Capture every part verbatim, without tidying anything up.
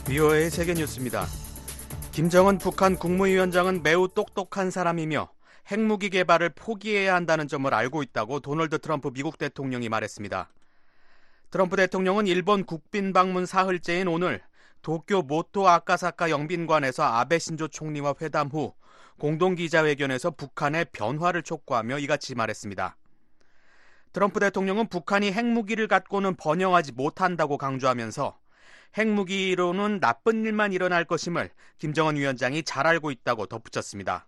비오에이 세계뉴스입니다. 김정은 북한 국무위원장은 매우 똑똑한 사람이며 핵무기 개발을 포기해야 한다는 점을 알고 있다고 도널드 트럼프 미국 대통령이 말했습니다. 트럼프 대통령은 일본 국빈 방문 사흘째인 오늘 도쿄 모토 아카사카 영빈관에서 아베 신조 총리와 회담 후 공동기자회견에서 북한의 변화를 촉구하며 이같이 말했습니다. 트럼프 대통령은 북한이 핵무기를 갖고는 번영하지 못한다고 강조하면서 핵무기로는 나쁜 일만 일어날 것임을 김정은 위원장이 잘 알고 있다고 덧붙였습니다.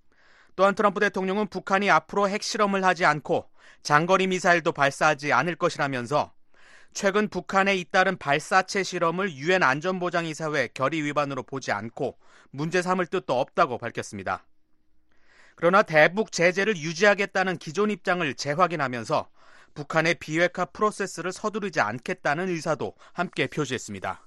또한 트럼프 대통령은 북한이 앞으로 핵실험을 하지 않고 장거리 미사일도 발사하지 않을 것이라면서 최근 북한에 잇따른 발사체 실험을 유엔 안전보장이사회 결의 위반으로 보지 않고 문제 삼을 뜻도 없다고 밝혔습니다. 그러나 대북 제재를 유지하겠다는 기존 입장을 재확인하면서 북한의 비핵화 프로세스를 서두르지 않겠다는 의사도 함께 표시했습니다.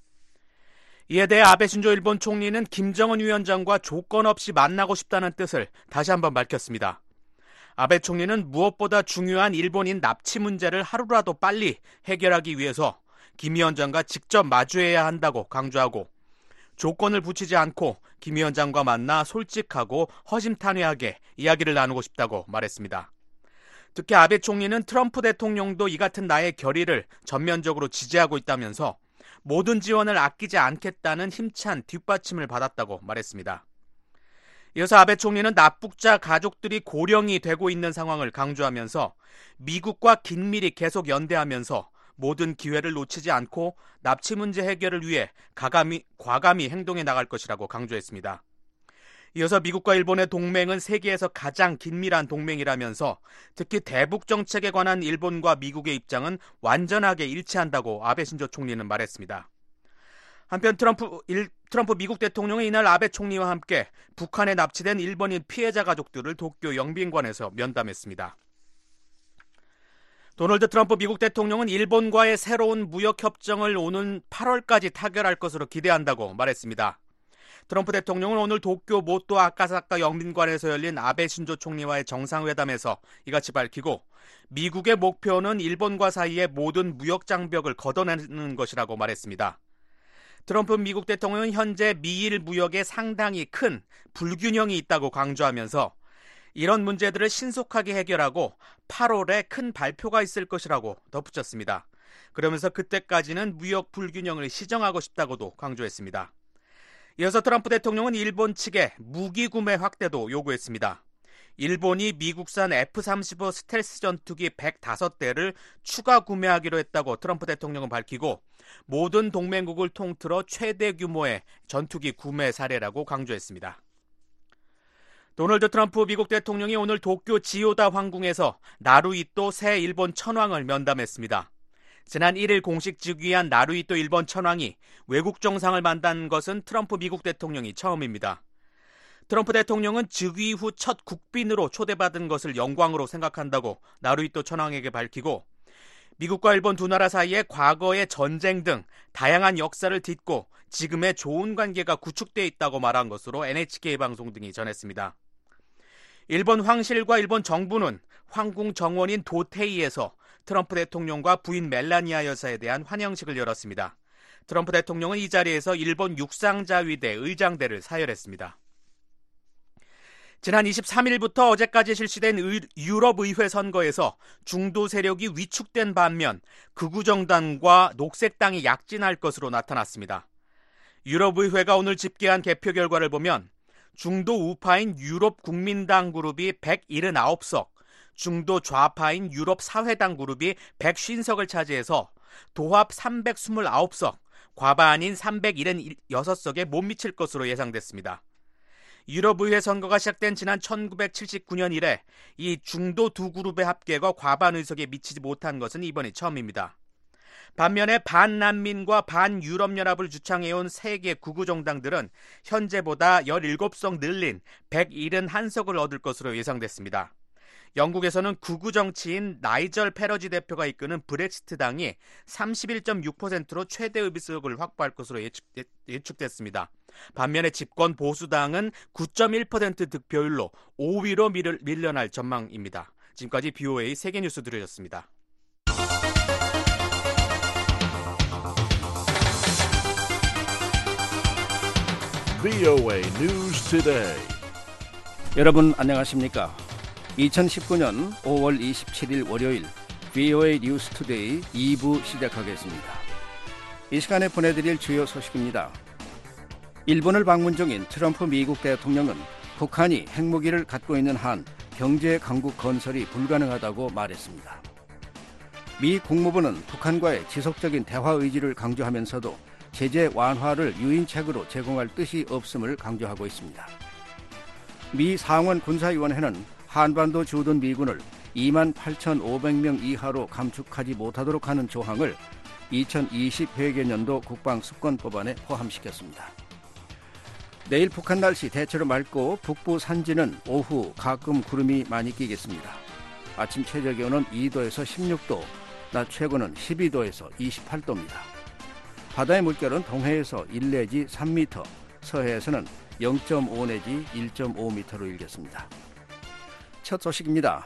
이에 대해 아베 신조 일본 총리는 김정은 위원장과 조건 없이 만나고 싶다는 뜻을 다시 한번 밝혔습니다. 아베 총리는 무엇보다 중요한 일본인 납치 문제를 하루라도 빨리 해결하기 위해서 김 위원장과 직접 마주해야 한다고 강조하고 조건을 붙이지 않고 김 위원장과 만나 솔직하고 허심탄회하게 이야기를 나누고 싶다고 말했습니다. 특히 아베 총리는 트럼프 대통령도 이 같은 나의 결의를 전면적으로 지지하고 있다면서 모든 지원을 아끼지 않겠다는 힘찬 뒷받침을 받았다고 말했습니다. 이어서 아베 총리는 납북자 가족들이 고령이 되고 있는 상황을 강조하면서 미국과 긴밀히 계속 연대하면서 모든 기회를 놓치지 않고 납치 문제 해결을 위해 과감히, 과감히 행동해 나갈 것이라고 강조했습니다. 이어서 미국과 일본의 동맹은 세계에서 가장 긴밀한 동맹이라면서 특히 대북 정책에 관한 일본과 미국의 입장은 완전하게 일치한다고 아베 신조 총리는 말했습니다. 한편 트럼프, 일, 트럼프 미국 대통령은 이날 아베 총리와 함께 북한에 납치된 일본인 피해자 가족들을 도쿄 영빈관에서 면담했습니다. 도널드 트럼프 미국 대통령은 일본과의 새로운 무역 협정을 오는 팔월까지 타결할 것으로 기대한다고 말했습니다. 트럼프 대통령은 오늘 도쿄 모토 아카사카 영빈관에서 열린 아베 신조 총리와의 정상회담에서 이같이 밝히고 미국의 목표는 일본과 사이의 모든 무역 장벽을 걷어내는 것이라고 말했습니다. 트럼프 미국 대통령은 현재 미일 무역에 상당히 큰 불균형이 있다고 강조하면서 이런 문제들을 신속하게 해결하고 팔월에 큰 발표가 있을 것이라고 덧붙였습니다. 그러면서 그때까지는 무역 불균형을 시정하고 싶다고도 강조했습니다. 이어서 트럼프 대통령은 일본 측에 무기 구매 확대도 요구했습니다. 일본이 미국산 에프 삼십오 스텔스 전투기 백오 대를 추가 구매하기로 했다고 트럼프 대통령은 밝히고 모든 동맹국을 통틀어 최대 규모의 전투기 구매 사례라고 강조했습니다. 도널드 트럼프 미국 대통령이 오늘 도쿄 지요다 황궁에서 나루히토 새 일본 천황을 면담했습니다. 지난 일 일 공식 즉위한 나루히토 일본 천황이 외국 정상을 만난 것은 트럼프 미국 대통령이 처음입니다. 트럼프 대통령은 즉위 후 첫 국빈으로 초대받은 것을 영광으로 생각한다고 나루히토 천황에게 밝히고 미국과 일본 두 나라 사이에 과거의 전쟁 등 다양한 역사를 딛고 지금의 좋은 관계가 구축되어 있다고 말한 것으로 엔에이치케이 방송 등이 전했습니다. 일본 황실과 일본 정부는 황궁 정원인 도테이에서 트럼프 대통령과 부인 멜라니아 여사에 대한 환영식을 열었습니다. 트럼프 대통령은 이 자리에서 일본 육상자위대 의장대를 사열했습니다. 지난 이십삼 일부터 어제까지 실시된 의, 유럽의회 선거에서 중도 세력이 위축된 반면 극우정당과 녹색당이 약진할 것으로 나타났습니다. 유럽의회가 오늘 집계한 개표 결과를 보면 중도 우파인 유럽 국민당 그룹이 백칠십구 석, 중도 좌파인 유럽 사회당 그룹이 백오십 석을 차지해서 도합 삼백이십구 석, 과반인 삼백칠십육 석에 못 미칠 것으로 예상됐습니다. 유럽의회 선거가 시작된 지난 천구백칠십구 년 이래 이 중도 두 그룹의 합계가 과반 의석에 미치지 못한 것은 이번이 처음입니다. 반면에 반난민과 반유럽연합을 주창해온 세계 극우 정당들은 현재보다 열일곱 석 늘린 백칠십일 석을 얻을 것으로 예상됐습니다. 영국에서는 극우 정치인 나이절 페러지 대표가 이끄는 브렉시트당이 삼십일 점 육 퍼센트로 최대 의석을 확보할 것으로 예측, 예측됐습니다. 반면에 집권 보수당은 구 점 일 퍼센트 득표율로 오 위로 밀, 밀려날 전망입니다. 지금까지 비오에이 세계뉴스 들으셨습니다. 브이오에이 News Today. 여러분 안녕하십니까? 이천십구 년 오월 이십칠일 월요일 브이오에이 뉴스 투데이 이 부 시작하겠습니다. 이 시간에 보내드릴 주요 소식입니다. 일본을 방문 중인 트럼프 미국 대통령은 북한이 핵무기를 갖고 있는 한 경제 강국 건설이 불가능하다고 말했습니다. 미 국무부는 북한과의 지속적인 대화 의지를 강조하면서도 제재 완화를 유인책으로 제공할 뜻이 없음을 강조하고 있습니다. 미 상원 군사위원회는 한반도 주둔 미군을 이만 팔천오백 명 이하로 감축하지 못하도록 하는 조항을 이천이십 회계년도 국방수권법안에 포함시켰습니다. 내일 북한 날씨 대체로 맑고 북부 산지는 오후 가끔 구름이 많이 끼겠습니다. 아침 최저 기온은 이 도에서 십육 도, 낮 최고는 십이 도에서 이십팔 도입니다. 바다의 물결은 동해에서 일 내지 삼 미터, 서해에서는 영 점 오 내지 일 점 오 미터로 일겠습니다. 첫 소식입니다.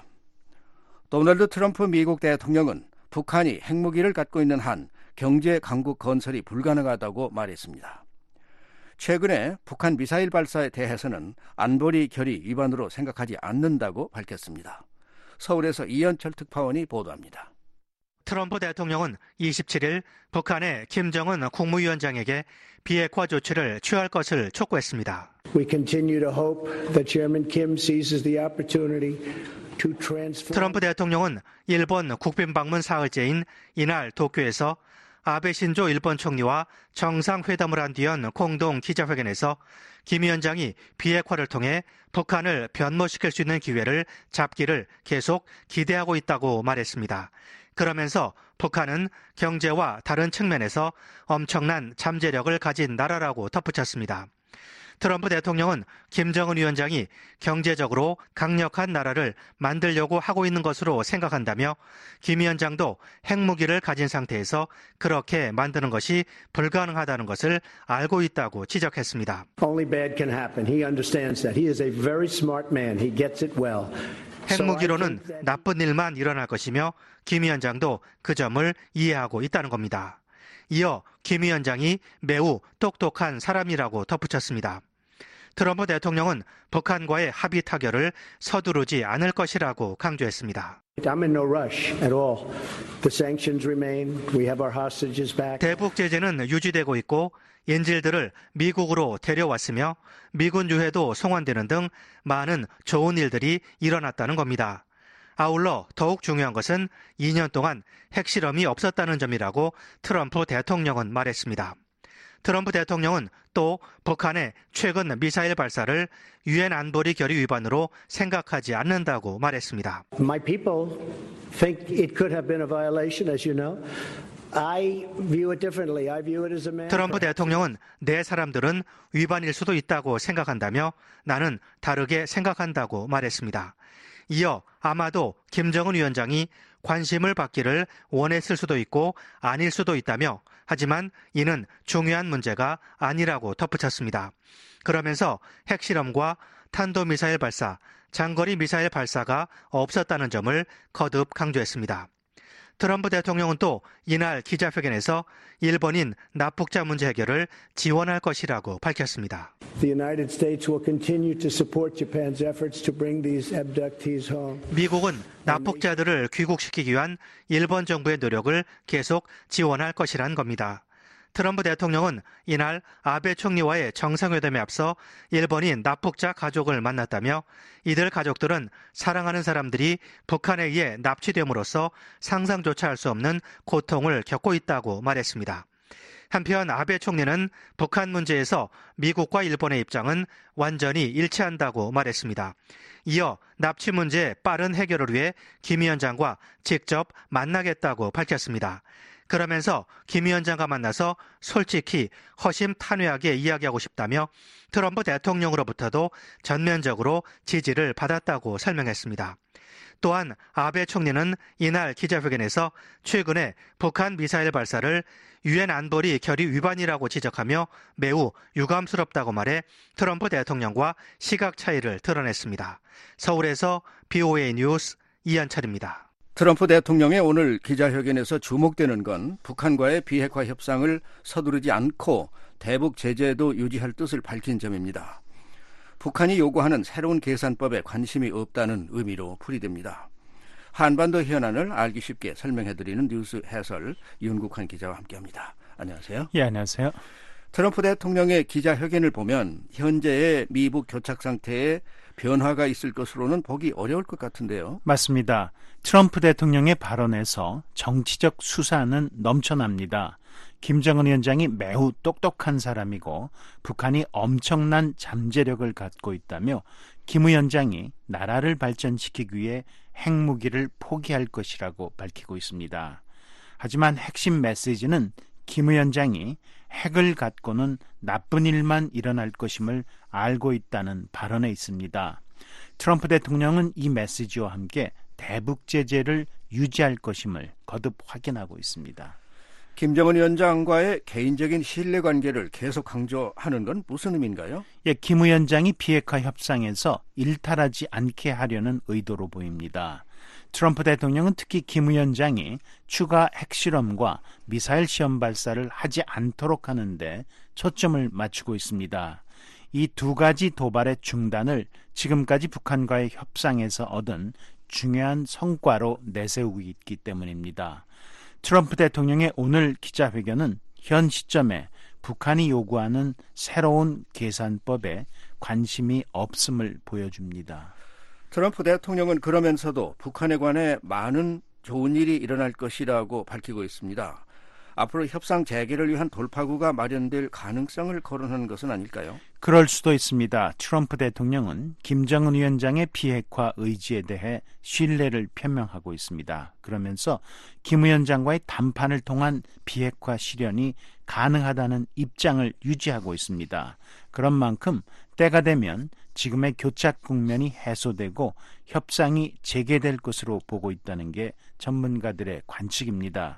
도널드 트럼프 미국 대통령은 북한이 핵무기를 갖고 있는 한 경제 강국 건설이 불가능하다고 말했습니다. 최근에 북한 미사일 발사에 대해서는 안보리 결의 위반으로 생각하지 않는다고 밝혔습니다. 서울에서 이현철 특파원이 보도합니다. 트럼프 대통령은 이십칠일 북한의 김정은 국무위원장에게 비핵화 조치를 취할 것을 촉구했습니다. We continue to hope that Chairman Kim seizes the opportunity to transform. 트럼프 대통령은 일본 국빈 방문 사흘째인 이날 도쿄에서 아베 신조 일본 총리와 정상회담을 한 뒤연 공동 기자회견에서 김 위원장이 비핵화를 통해 북한을 변모시킬 수 있는 기회를 잡기를 계속 기대하고 있다고 말했습니다. 그러면서 북한은 경제와 다른 측면에서 엄청난 잠재력을 가진 나라라고 덧붙였습니다. 트럼프 대통령은 김정은 위원장이 경제적으로 강력한 나라를 만들려고 하고 있는 것으로 생각한다며 김 위원장도 핵무기를 가진 상태에서 그렇게 만드는 것이 불가능하다는 것을 알고 있다고 지적했습니다. Only bad can happen. He understands that. He is a very smart man. He gets it well. 핵무기로는 나쁜 일만 일어날 것이며 김 위원장도 그 점을 이해하고 있다는 겁니다. 이어 김 위원장이 매우 똑똑한 사람이라고 덧붙였습니다. 트럼프 대통령은 북한과의 합의 타결을 서두르지 않을 것이라고 강조했습니다. I'm in no rush at all. The sanctions remain. We have our hostages back. 대북 제재는 유지되고 있고 인질들을 미국으로 데려왔으며 미군 유해도 송환되는 등 많은 좋은 일들이 일어났다는 겁니다. 아울러 더욱 중요한 것은 이 년 동안 핵실험이 없었다는 점이라고 트럼프 대통령은 말했습니다. 트럼프 대통령은 또 북한의 최근 미사일 발사를 유엔 안보리 결의 위반으로 생각하지 않는다고 말했습니다. My people think it could have been a violation, as you know. I view it differently. I view it as a man. 트럼프 대통령은 내 사람들은 위반일 수도 있다고 생각한다며 나는 다르게 생각한다고 말했습니다. 이어 아마도 김정은 위원장이 관심을 받기를 원했을 수도 있고 아닐 수도 있다며 하지만 이는 중요한 문제가 아니라고 덧붙였습니다. 그러면서 핵실험과 탄도미사일 발사, 장거리 미사일 발사가 없었다는 점을 거듭 강조했습니다. 트럼프 대통령은 또 이날 기자회견에서 일본인 납북자 문제 해결을 지원할 것이라고 밝혔습니다. The United States will continue to support Japan's efforts to bring these abductees home. 미국은 납북자들을 귀국시키기 위한 일본 정부의 노력을 계속 지원할 것이란 겁니다. 트럼프 대통령은 이날 아베 총리와의 정상회담에 앞서 일본인 납북자 가족을 만났다며 이들 가족들은 사랑하는 사람들이 북한에 의해 납치됨으로써 상상조차 할 수 없는 고통을 겪고 있다고 말했습니다. 한편 아베 총리는 북한 문제에서 미국과 일본의 입장은 완전히 일치한다고 말했습니다. 이어 납치 문제의 빠른 해결을 위해 김 위원장과 직접 만나겠다고 밝혔습니다. 그러면서 김 위원장과 만나서 솔직히 허심탄회하게 이야기하고 싶다며 트럼프 대통령으로부터도 전면적으로 지지를 받았다고 설명했습니다. 또한 아베 총리는 이날 기자회견에서 최근에 북한 미사일 발사를 유엔 안보리 결의 위반이라고 지적하며 매우 유감스럽다고 말해 트럼프 대통령과 시각 차이를 드러냈습니다. 서울에서 브이오에이 뉴스 이한철입니다. 트럼프 대통령의 오늘 기자회견에서 주목되는 건 북한과의 비핵화 협상을 서두르지 않고 대북 제재도 유지할 뜻을 밝힌 점입니다. 북한이 요구하는 새로운 계산법에 관심이 없다는 의미로 풀이됩니다. 한반도 현안을 알기 쉽게 설명해드리는 뉴스 해설 윤국환 기자와 함께합니다. 안녕하세요. 예, 안녕하세요. 트럼프 대통령의 기자회견을 보면 현재의 미북 교착 상태에 변화가 있을 것으로는 보기 어려울 것 같은데요. 맞습니다. 트럼프 대통령의 발언에서 정치적 수사는 넘쳐납니다. 김정은 위원장이 매우 똑똑한 사람이고 북한이 엄청난 잠재력을 갖고 있다며 김 위원장이 나라를 발전시키기 위해 핵무기를 포기할 것이라고 밝히고 있습니다. 하지만 핵심 메시지는 김 위원장이 핵을 갖고는 나쁜 일만 일어날 것임을 알고 있다는 발언에 있습니다. 트럼프 대통령은 이 메시지와 함께 대북 제재를 유지할 것임을 거듭 확인하고 있습니다. 김정은 위원장과의 개인적인 신뢰관계를 계속 강조하는 건 무슨 의미인가요? 예, 김 위원장이 비핵화 협상에서 일탈하지 않게 하려는 의도로 보입니다. 트럼프 대통령은 특히 김 위원장이 추가 핵실험과 미사일 시험 발사를 하지 않도록 하는데 초점을 맞추고 있습니다. 이 두 가지 도발의 중단을 지금까지 북한과의 협상에서 얻은 중요한 성과로 내세우고 있기 때문입니다. 트럼프 대통령의 오늘 기자회견은 현 시점에 북한이 요구하는 새로운 계산법에 관심이 없음을 보여줍니다. 트럼프 대통령은 그러면서도 북한에 관해 많은 좋은 일이 일어날 것이라고 밝히고 있습니다. 앞으로 협상 재개를 위한 돌파구가 마련될 가능성을 거론하는 것은 아닐까요? 그럴 수도 있습니다. 트럼프 대통령은 김정은 위원장의 비핵화 의지에 대해 신뢰를 표명하고 있습니다. 그러면서 김 위원장과의 담판을 통한 비핵화 실현이 가능하다는 입장을 유지하고 있습니다. 그런 만큼 때가 되면 지금의 교착 국면이 해소되고 협상이 재개될 것으로 보고 있다는 게 전문가들의 관측입니다.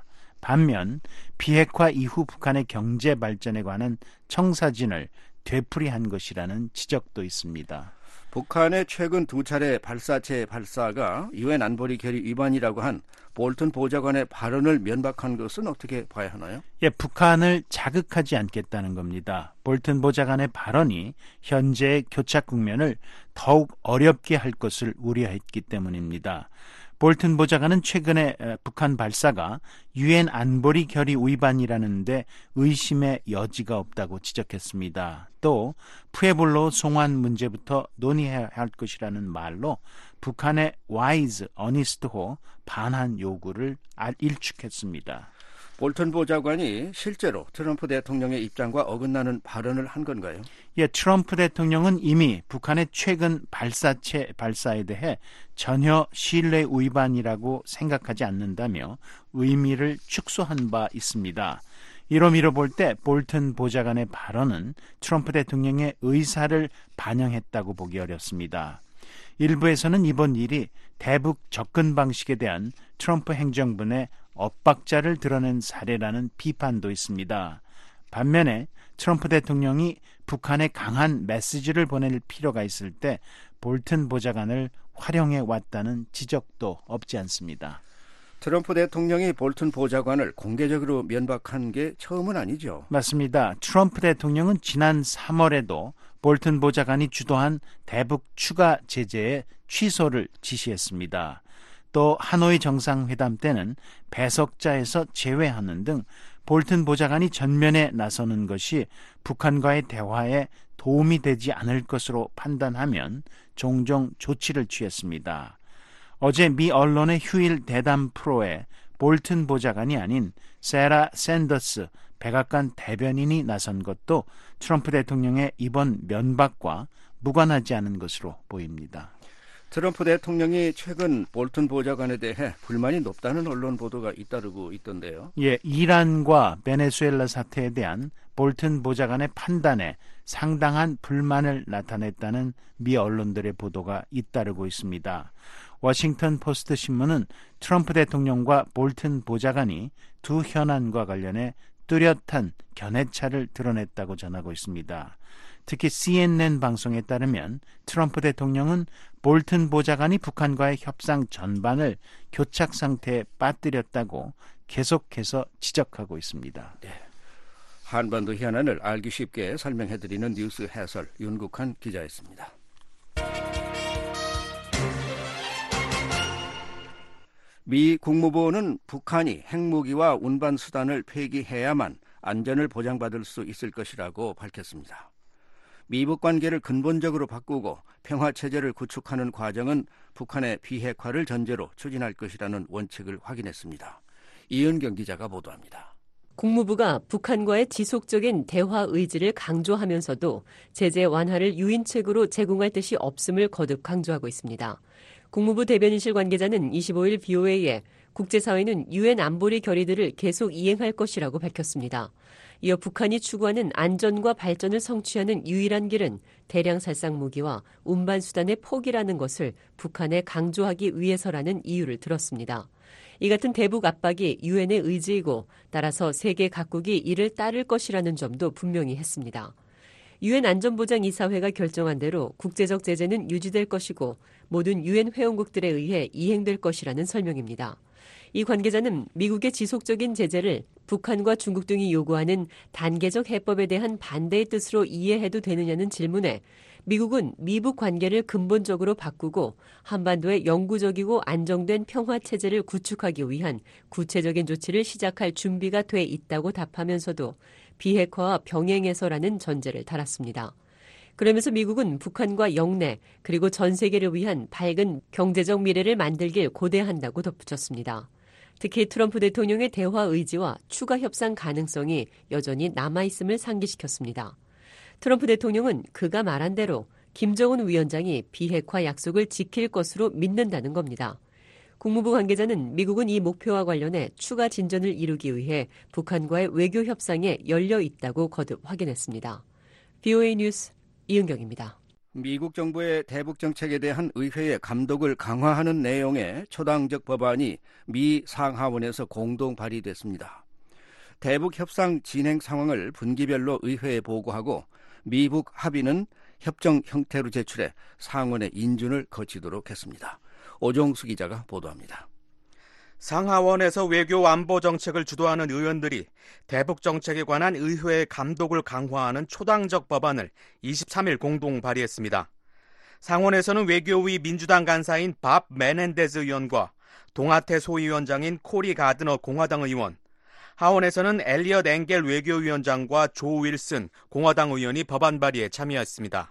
반면 비핵화 이후 북한의 경제 발전에 관한 청사진을 되풀이한 것이라는 지적도 있습니다. 북한의 최근 두 차례 발사체 발사가 유엔 안보리 결의 위반이라고 한 볼튼 보좌관의 발언을 면박한 것은 어떻게 봐야 하나요? 예, 북한을 자극하지 않겠다는 겁니다. 볼튼 보좌관의 발언이 현재의 교착 국면을 더욱 어렵게 할 것을 우려했기 때문입니다. 볼튼 보좌관은 최근에 북한 발사가 유엔 안보리 결의 위반이라는데 의심의 여지가 없다고 지적했습니다. 또 푸에블로 송환 문제부터 논의해야 할 것이라는 말로 북한의 와이즈, 어니스트호 반한 요구를 일축했습니다. 볼튼 보좌관이 실제로 트럼프 대통령의 입장과 어긋나는 발언을 한 건가요? 예, 트럼프 대통령은 이미 북한의 최근 발사체 발사에 대해 전혀 신뢰 위반이라고 생각하지 않는다며 의미를 축소한 바 있습니다. 이로 미뤄볼 때 볼튼 보좌관의 발언은 트럼프 대통령의 의사를 반영했다고 보기 어렵습니다. 일부에서는 이번 일이 대북 접근 방식에 대한 트럼프 행정부의 엇박자를 드러낸 사례라는 비판도 있습니다. 반면에 트럼프 대통령이 북한에 강한 메시지를 보낼 필요가 있을 때 볼튼 보좌관을 활용해 왔다는 지적도 없지 않습니다. 트럼프 대통령이 볼튼 보좌관을 공개적으로 면박한 게 처음은 아니죠? 맞습니다. 트럼프 대통령은 지난 삼월에도 볼튼 보좌관이 주도한 대북 추가 제재의 취소를 지시했습니다. 또 하노이 정상회담 때는 배석자에서 제외하는 등 볼튼 보좌관이 전면에 나서는 것이 북한과의 대화에 도움이 되지 않을 것으로 판단하면 종종 조치를 취했습니다. 어제 미 언론의 휴일 대담 프로에 볼튼 보좌관이 아닌 세라 샌더스 백악관 대변인이 나선 것도 트럼프 대통령의 이번 면박과 무관하지 않은 것으로 보입니다. 트럼프 대통령이 최근 볼튼 보좌관에 대해 불만이 높다는 언론 보도가 잇따르고 있던데요. 예, 이란과 베네수엘라 사태에 대한 볼튼 보좌관의 판단에 상당한 불만을 나타냈다는 미 언론들의 보도가 잇따르고 있습니다. 워싱턴 포스트 신문은 트럼프 대통령과 볼튼 보좌관이 두 현안과 관련해 뚜렷한 견해차를 드러냈다고 전하고 있습니다. 특히 씨엔엔 방송에 따르면 트럼프 대통령은 볼튼 보좌관이 북한과의 협상 전반을 교착 상태에 빠뜨렸다고 계속해서 지적하고 있습니다. 네. 한반도 현안을 알기 쉽게 설명해드리는 뉴스 해설 윤국한 기자였습니다. 미 국무부는 북한이 핵무기와 운반수단을 폐기해야만 안전을 보장받을 수 있을 것이라고 밝혔습니다. 미북 관계를 근본적으로 바꾸고 평화체제를 구축하는 과정은 북한의 비핵화를 전제로 추진할 것이라는 원칙을 확인했습니다. 이은경 기자가 보도합니다. 국무부가 북한과의 지속적인 대화 의지를 강조하면서도 제재 완화를 유인책으로 제공할 뜻이 없음을 거듭 강조하고 있습니다. 국무부 대변인실 관계자는 이십오일 브이오에이에 국제사회는 유엔 안보리 결의들을 계속 이행할 것이라고 밝혔습니다. 이어 북한이 추구하는 안전과 발전을 성취하는 유일한 길은 대량 살상 무기와 운반수단의 포기라는 것을 북한에 강조하기 위해서라는 이유를 들었습니다. 이 같은 대북 압박이 유엔의 의지이고 따라서 세계 각국이 이를 따를 것이라는 점도 분명히 했습니다. 유엔 안전보장이사회가 결정한 대로 국제적 제재는 유지될 것이고 모든 유엔 회원국들에 의해 이행될 것이라는 설명입니다. 이 관계자는 미국의 지속적인 제재를 북한과 중국 등이 요구하는 단계적 해법에 대한 반대의 뜻으로 이해해도 되느냐는 질문에 미국은 미북 관계를 근본적으로 바꾸고 한반도의 영구적이고 안정된 평화체제를 구축하기 위한 구체적인 조치를 시작할 준비가 돼 있다고 답하면서도 비핵화와 병행해서라는 전제를 달았습니다. 그러면서 미국은 북한과 영내 그리고 전 세계를 위한 밝은 경제적 미래를 만들길 고대한다고 덧붙였습니다. 특히 트럼프 대통령의 대화 의지와 추가 협상 가능성이 여전히 남아있음을 상기시켰습니다. 트럼프 대통령은 그가 말한 대로 김정은 위원장이 비핵화 약속을 지킬 것으로 믿는다는 겁니다. 국무부 관계자는 미국은 이 목표와 관련해 추가 진전을 이루기 위해 북한과의 외교 협상에 열려 있다고 거듭 확인했습니다. 브이오에이 뉴스 이은경입니다. 미국 정부의 대북 정책에 대한 의회의 감독을 강화하는 내용의 초당적 법안이 미 상하원에서 공동 발의됐습니다. 대북 협상 진행 상황을 분기별로 의회에 보고하고 미북 합의는 협정 형태로 제출해 상원의 인준을 거치도록 했습니다. 오종수 기자가 보도합니다. 상하원에서 외교 안보 정책을 주도하는 의원들이 대북 정책에 관한 의회의 감독을 강화하는 초당적 법안을 이십삼일 공동 발의했습니다. 상원에서는 외교위 민주당 간사인 밥 메넨데즈 의원과 동아태 소위원장인 코리 가드너 공화당 의원, 하원에서는 엘리엇 앵겔 외교위원장과 조 윌슨 공화당 의원이 법안 발의에 참여했습니다.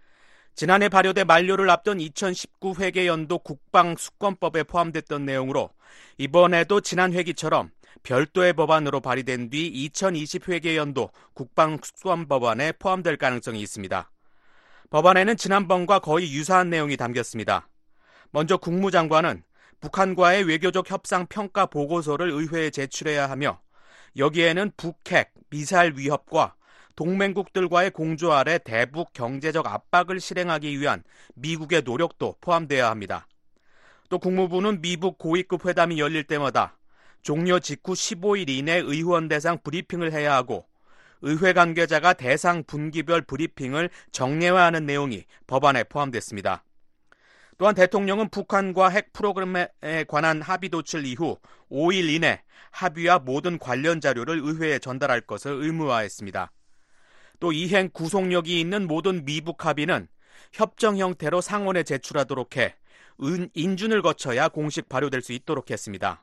지난해 발효돼 만료를 앞둔 이천십구 회계연도 국방수권법에 포함됐던 내용으로 이번에도 지난 회기처럼 별도의 법안으로 발의된 뒤 이천이십 회계연도 국방수권법안에 포함될 가능성이 있습니다. 법안에는 지난번과 거의 유사한 내용이 담겼습니다. 먼저 국무장관은 북한과의 외교적 협상 평가 보고서를 의회에 제출해야 하며 여기에는 북핵, 미사일 위협과 동맹국들과의 공조 아래 대북 경제적 압박을 실행하기 위한 미국의 노력도 포함되어야 합니다. 또 국무부는 미북 고위급 회담이 열릴 때마다 종료 직후 십오일 이내 의원 대상 브리핑을 해야 하고 의회 관계자가 대상 분기별 브리핑을 정례화하는 내용이 법안에 포함됐습니다. 또한 대통령은 북한과 핵 프로그램에 관한 합의 도출 이후 오일 이내 합의와 모든 관련 자료를 의회에 전달할 것을 의무화했습니다. 또 이행 구속력이 있는 모든 미북 합의는 협정 형태로 상원에 제출하도록 해 인준을 거쳐야 공식 발효될 수 있도록 했습니다.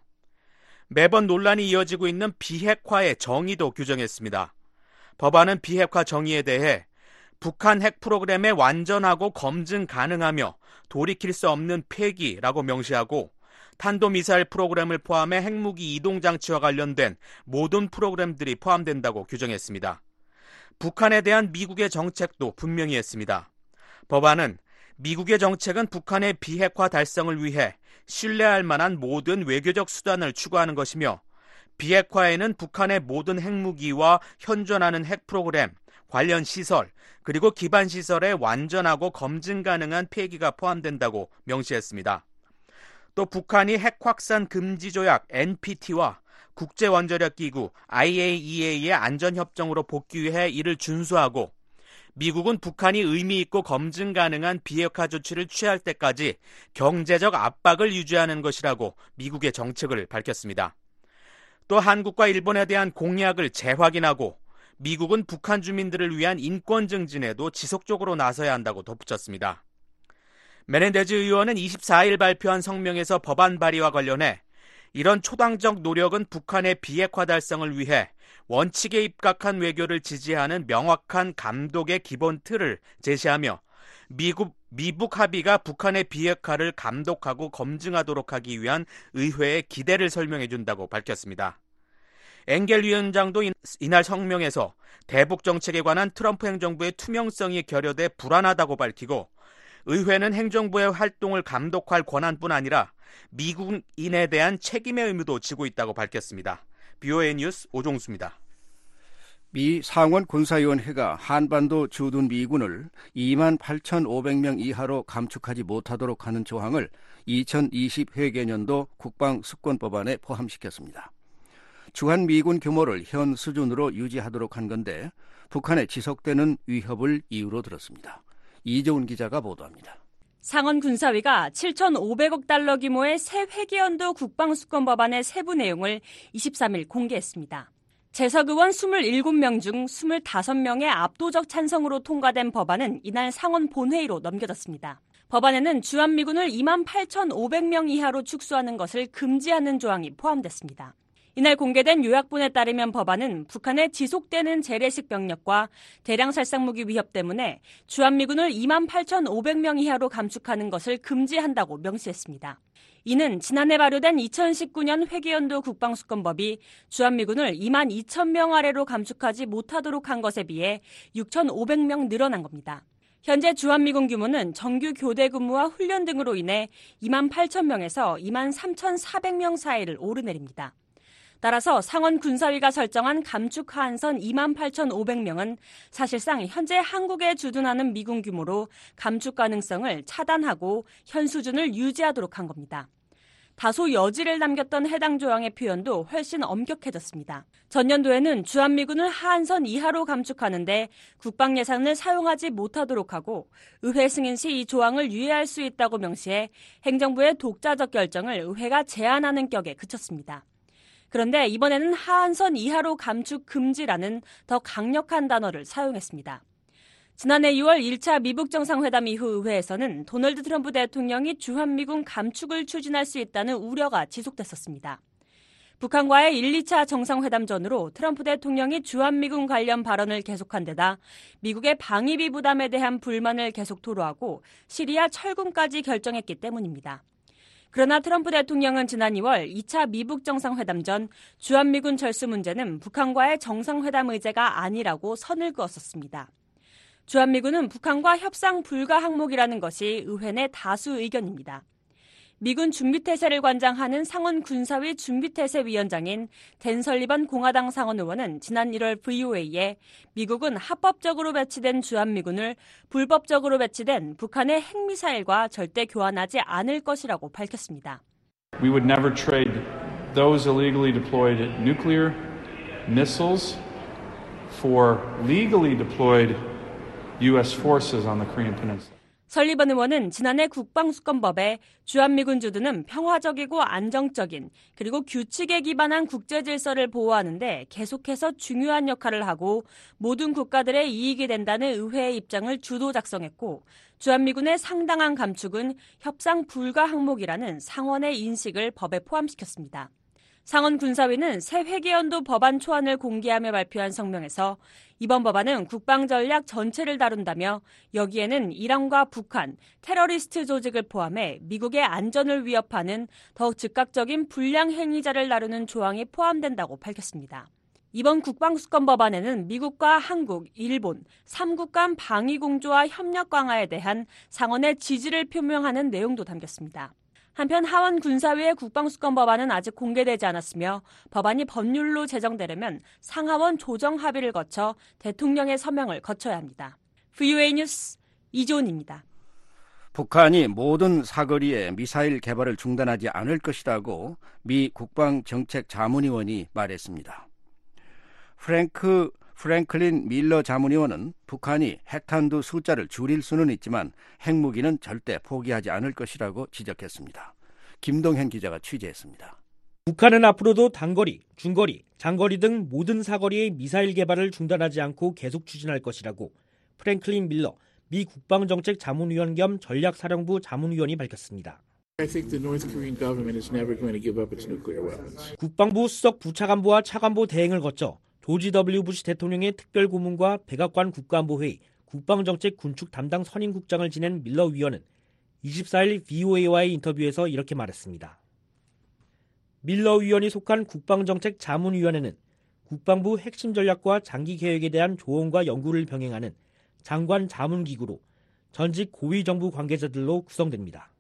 매번 논란이 이어지고 있는 비핵화의 정의도 규정했습니다. 법안은 비핵화 정의에 대해 북한 핵 프로그램의 완전하고 검증 가능하며 돌이킬 수 없는 폐기라고 명시하고 탄도미사일 프로그램을 포함해 핵무기 이동장치와 관련된 모든 프로그램들이 포함된다고 규정했습니다. 북한에 대한 미국의 정책도 분명히 했습니다. 법안은 미국의 정책은 북한의 비핵화 달성을 위해 신뢰할 만한 모든 외교적 수단을 추구하는 것이며 비핵화에는 북한의 모든 핵무기와 현존하는 핵 프로그램, 관련 시설, 그리고 기반 시설의 완전하고 검증 가능한 폐기가 포함된다고 명시했습니다. 또 북한이 핵 확산 금지 조약 엔피티와 국제원자력기구 아이에이이에이의 안전협정으로 복귀해 이를 준수하고 미국은 북한이 의미 있고 검증 가능한 비핵화 조치를 취할 때까지 경제적 압박을 유지하는 것이라고 미국의 정책을 밝혔습니다. 또 한국과 일본에 대한 공약을 재확인하고 미국은 북한 주민들을 위한 인권 증진에도 지속적으로 나서야 한다고 덧붙였습니다. 메넨데즈 의원은 이십사일 발표한 성명에서 법안 발의와 관련해 이런 초당적 노력은 북한의 비핵화 달성을 위해 원칙에 입각한 외교를 지지하는 명확한 감독의 기본 틀을 제시하며 미국, 미북 합의가 북한의 비핵화를 감독하고 검증하도록 하기 위한 의회의 기대를 설명해준다고 밝혔습니다. 엥겔 위원장도 이날 성명에서 대북 정책에 관한 트럼프 행정부의 투명성이 결여돼 불안하다고 밝히고 의회는 행정부의 활동을 감독할 권한뿐 아니라 미국인에 대한 책임의 의무도 지고 있다고 밝혔습니다. 비오에이 뉴스 오종수입니다. 미 상원 군사위원회가 한반도 주둔 미군을 이만 팔천오백 명 이하로 감축하지 못하도록 하는 조항을 이천이십 회계년도 국방수권법안에 포함시켰습니다. 주한 미군 규모를 현 수준으로 유지하도록 한 건데 북한에 지속되는 위협을 이유로 들었습니다. 이재훈 기자가 보도합니다. 상원 군사위가 칠천오백억 달러 규모의 새 회계연도 국방수권법안의 세부 내용을 이십삼일 공개했습니다. 재석 의원 이십칠 명 중 이십오 명의 압도적 찬성으로 통과된 법안은 이날 상원 본회의로 넘겨졌습니다. 법안에는 주한미군을 이만 팔천오백 명 이하로 축소하는 것을 금지하는 조항이 포함됐습니다. 이날 공개된 요약본에 따르면 법안은 북한의 지속되는 재래식 병력과 대량 살상무기 위협 때문에 주한미군을 이만 팔천오백 명 이하로 감축하는 것을 금지한다고 명시했습니다. 이는 지난해 발효된 이천십구 년 회계연도 국방수권법이 주한미군을 이만 이천 명 아래로 감축하지 못하도록 한 것에 비해 육천오백 명 늘어난 겁니다. 현재 주한미군 규모는 정규 교대 근무와 훈련 등으로 인해 이만 팔천 명에서 이만 삼천사백 명 사이를 오르내립니다. 따라서 상원 군사위가 설정한 감축 하한선 이만 팔천오백 명은 사실상 현재 한국에 주둔하는 미군 규모로 감축 가능성을 차단하고 현 수준을 유지하도록 한 겁니다. 다소 여지를 남겼던 해당 조항의 표현도 훨씬 엄격해졌습니다. 전년도에는 주한미군을 하한선 이하로 감축하는데 국방 예산을 사용하지 못하도록 하고 의회 승인 시 이 조항을 유예할 수 있다고 명시해 행정부의 독자적 결정을 의회가 제한하는 격에 그쳤습니다. 그런데 이번에는 하한선 이하로 감축 금지라는 더 강력한 단어를 사용했습니다. 지난해 유월 일 차 미북 정상회담 이후 의회에서는 도널드 트럼프 대통령이 주한미군 감축을 추진할 수 있다는 우려가 지속됐었습니다. 북한과의 일, 이 차 정상회담 전으로 트럼프 대통령이 주한미군 관련 발언을 계속한 데다 미국의 방위비 부담에 대한 불만을 계속 토로하고 시리아 철군까지 결정했기 때문입니다. 그러나 트럼프 대통령은 지난 이월 이 차 미북 정상회담 전 주한미군 철수 문제는 북한과의 정상회담 의제가 아니라고 선을 그었었습니다. 주한미군은 북한과 협상 불가 항목이라는 것이 의회 내 다수 의견입니다. 미군 준비태세를 관장하는 상원 군사위 준비태세위원장인 댄 설리번 공화당 상원 의원은 지난 일월 브이오에이에 미국은 합법적으로 배치된 주한미군을 불법적으로 배치된 북한의 핵미사일과 절대 교환하지 않을 것이라고 밝혔습니다. We would never trade those illegally deployed nuclear missiles for legally deployed U S forces on the Korean Peninsula. 설리번 의원은 지난해 국방수권법에 주한미군 주둔은 평화적이고 안정적인 그리고 규칙에 기반한 국제질서를 보호하는 데 계속해서 중요한 역할을 하고 모든 국가들의 이익이 된다는 의회의 입장을 주도 작성했고 주한미군의 상당한 감축은 협상 불가 항목이라는 상원의 인식을 법에 포함시켰습니다. 상원 군사위는 새 회계연도 법안 초안을 공개하며 발표한 성명에서 이번 법안은 국방전략 전체를 다룬다며 여기에는 이란과 북한, 테러리스트 조직을 포함해 미국의 안전을 위협하는 더 즉각적인 불량 행위자를 다루는 조항이 포함된다고 밝혔습니다. 이번 국방수권 법안에는 미국과 한국, 일본, 삼국 간 방위공조와 협력 강화에 대한 상원의 지지를 표명하는 내용도 담겼습니다. 한편 하원 군사위의 국방수권 법안은 아직 공개되지 않았으며 법안이 법률로 제정되려면 상하원 조정 합의를 거쳐 대통령의 서명을 거쳐야 합니다. 브이오에이 뉴스 이조은입니다. 북한이 모든 사거리에 미사일 개발을 중단하지 않을 것이라고 미 국방정책자문위원이 말했습니다. 프랭크 프랭클린 밀러 자문위원은 북한이 핵탄두 숫자를 줄일 수는 있지만 핵무기는 절대 포기하지 않을 것이라고 지적했습니다. 김동현 기자가 취재했습니다. 북한은 앞으로도 단거리, 중거리, 장거리 등 모든 사거리의 미사일 개발을 중단하지 않고 계속 추진할 것이라고 프랭클린 밀러 미 국방정책 자문위원 겸 전략사령부 자문위원이 밝혔습니다. I think the North Korean government is never going to give up its nuclear weapons. 국방부 수석 부차관보와 차관보 대행을 거쳐 조지 더블유 부시 대통령의 특별고문과 백악관 국가안보회의 국방정책 군축 담당 선임국장을 지낸 밀러 위원은 이십사일 브이오에이와의 인터뷰에서 이렇게 말했습니다. 밀러 위원이 속한 국방정책 자문위원회는 국방부 핵심 전략과 장기 계획에 대한 조언과 연구를 병행하는 장관 자문기구로 전직 고위 정부 관계자들로 구성됩니다.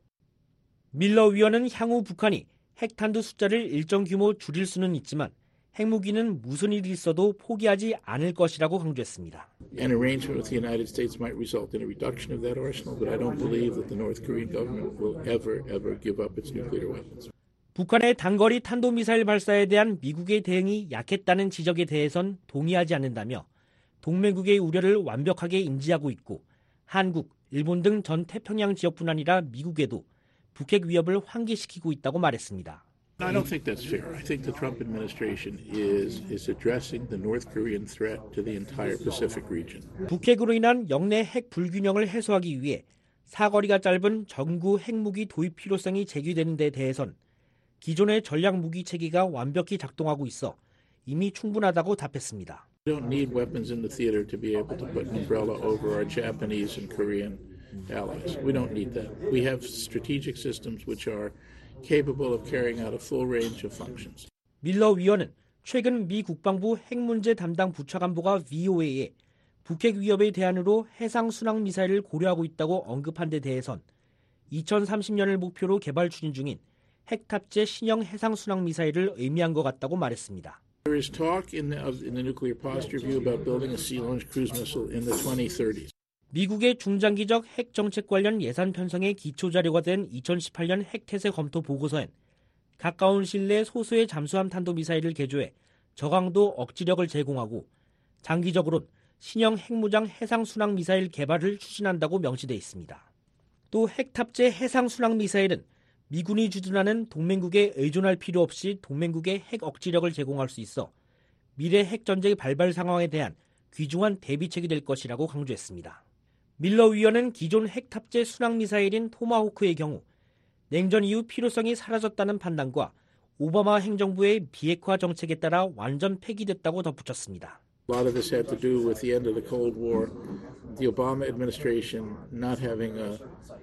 밀러 위원은 향후 북한이 핵탄두 숫자를 일정 규모 줄일 수는 있지만 핵무기는 무슨 일이 있어도 포기하지 않을 것이라고 강조했습니다. An arrangement with the United States might result in a reduction of that arsenal, but I don't believe that the North Korean government will ever, ever give up its nuclear weapons. 북한의 단거리 탄도미사일 발사에 대한 미국의 대응이 약했다는 지적에 대해선 동의하지 않는다며 동맹국의 우려를 완벽하게 인지하고 있고 한국, 일본 등 전 태평양 지역뿐 아니라 미국에도 북핵 위협을 환기시키고 있다고 말했습니다. I don't think that's fair. I think the Trump administration is is addressing the North Korean threat to the entire Pacific region. 북핵으로 인한 영내 핵 불균형을 해소하기 위해 사거리가 짧은 전구 핵무기 도입 필요성이 제기되는 데 대해선 기존의 전략 무기 체계가 완벽히 작동하고 있어 이미 충분하다고 답했습니다. We don't need weapons in the theater to be able to put an umbrella over our Japanese and Korean allies. We don't need that. We have strategic systems which are capable of carrying out a full range of functions. 밀러 위원은 최근 미 국방부 핵 문제 담당 부차관보가 브이오에이에 북핵 위협의 대안으로 해상 순항 미사일을 고려하고 있다고 언급한 데 대해선 이천삼십 년을 목표로 개발 추진 중인 핵 탑재 신형 해상 순항 미사일을 의미한 것 같다고 말했습니다. There is talk in the, in the nuclear posture review about building a sea-launched cruise missile in the twenty thirties. 미국의 중장기적 핵 정책 관련 예산 편성의 기초 자료가 된 이천십팔 년 핵태세 검토 보고서엔 가까운 시일 내 소수의 잠수함 탄도미사일을 개조해 저강도 억지력을 제공하고 장기적으론 신형 핵무장 해상 순항 미사일 개발을 추진한다고 명시돼 있습니다. 또 핵 탑재 해상 순항 미사일은 미군이 주둔하는 동맹국에 의존할 필요 없이 동맹국에 핵 억지력을 제공할 수 있어 미래 핵 전쟁 발발 상황에 대한 귀중한 대비책이 될 것이라고 강조했습니다. 밀러 위원은 기존 핵 탑재 순항 미사일인 토마호크의 경우 냉전 이후 필요성이 사라졌다는 판단과 오바마 행정부의 비핵화 정책에 따라 완전 폐기됐다고 덧붙였습니다. A lot of this had to do with the end of the Cold War, the Obama administration not having a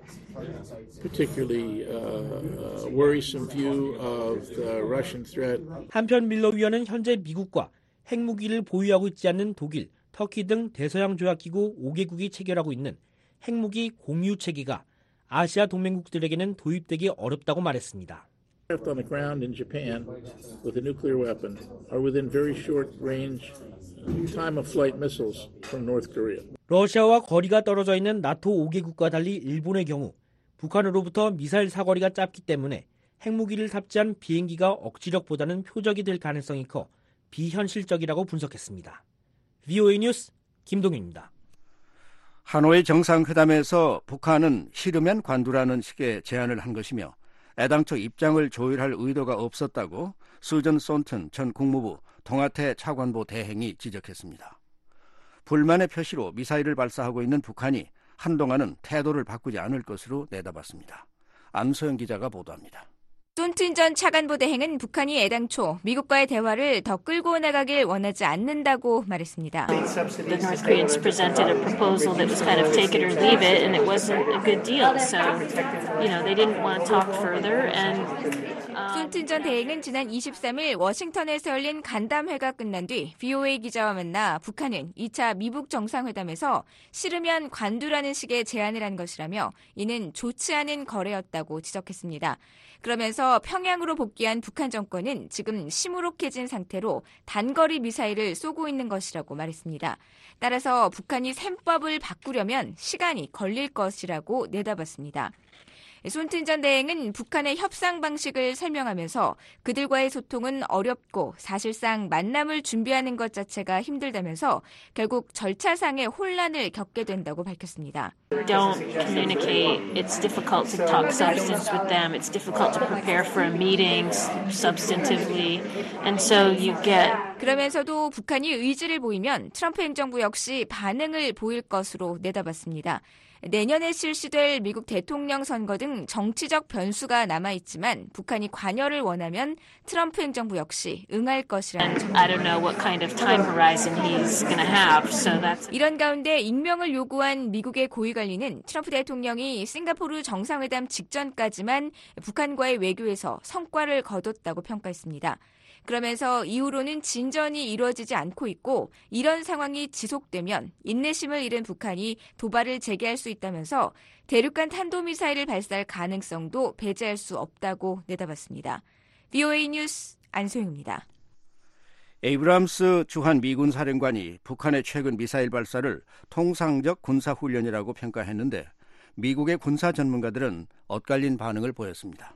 particularly uh, uh, worrisome view of the Russian threat. 한편 밀러 위원은 현재 미국과 핵무기를 보유하고 있지 않는 독일, 터키 등 대서양 조약기구 오 개국이 체결하고 있는 핵무기 공유 체계가 아시아 동맹국들에게는 도입되기 어렵다고 말했습니다. On the ground in Japan with a nuclear weapon are within very short range time of flight missiles from North Korea. 러시아와 거리가 떨어져 있는 나토 오 개국과 달리 일본의 경우 북한으로부터 미사일 사거리가 짧기 때문에 핵무기를 탑재한 비행기가 억지력보다는 표적이 될 가능성이 커 비현실적이라고 분석했습니다. 브이오에이 뉴스 김동윤입니다. 하노이 정상회담에서 북한은 싫으면 관두라는 식의 제안을 한 것이며 애당초 입장을 조율할 의도가 없었다고 수전 손튼 전 국무부 동아태 차관보 대행이 지적했습니다. 불만의 표시로 미사일을 발사하고 있는 북한이 한동안은 태도를 바꾸지 않을 것으로 내다봤습니다. 안소영 기자가 보도합니다. 손튼 전 차관보 대행은 북한이 애당초 미국과의 대화를 더 끌고 나가길 원하지 않는다고 말했습니다. The North Koreans presented a proposal that was kind of take it or leave it, and it wasn't a good deal. So, you know, they didn't want to talk further, and 손튼 전 대행은 지난 이십삼일 워싱턴에서 열린 간담회가 끝난 뒤 브이오에이 기자와 만나 북한은 이 차 미북 정상회담에서 싫으면 관두라는 식의 제안을 한 것이라며 이는 좋지 않은 거래였다고 지적했습니다. 그러면서 평양으로 복귀한 북한 정권은 지금 시무룩해진 상태로 단거리 미사일을 쏘고 있는 것이라고 말했습니다. 따라서 북한이 셈법을 바꾸려면 시간이 걸릴 것이라고 내다봤습니다. 손튼 전 대행은 북한의 협상 방식을 설명하면서 그들과의 소통은 어렵고 사실상 만남을 준비하는 것 자체가 힘들다면서 결국 절차상의 혼란을 겪게 된다고 밝혔습니다. Don't communicate. It's difficult to talk substance with them. It's difficult to prepare for a meeting substantively. And so you get 그러면서도 북한이 의지를 보이면 트럼프 행정부 역시 반응을 보일 것으로 내다봤습니다. 내년에 실시될 미국 대통령 선거 등 정치적 변수가 남아있지만 북한이 관여를 원하면 트럼프 행정부 역시 응할 것이라는 점입니다. 이런 가운데 익명을 요구한 미국의 고위관리는 트럼프 대통령이 싱가포르 정상회담 직전까지만 북한과의 외교에서 성과를 거뒀다고 평가했습니다. 그러면서 이후로는 진전이 이루어지지 않고 있고 이런 상황이 지속되면 인내심을 잃은 북한이 도발을 재개할 수 있다면서 대륙간 탄도미사일을 발사할 가능성도 배제할 수 없다고 내다봤습니다. 브이오에이 뉴스 안소영입니다. 에이브람스 주한 미군 사령관이 북한의 최근 미사일 발사를 통상적 군사훈련이라고 평가했는데 미국의 군사 전문가들은 엇갈린 반응을 보였습니다.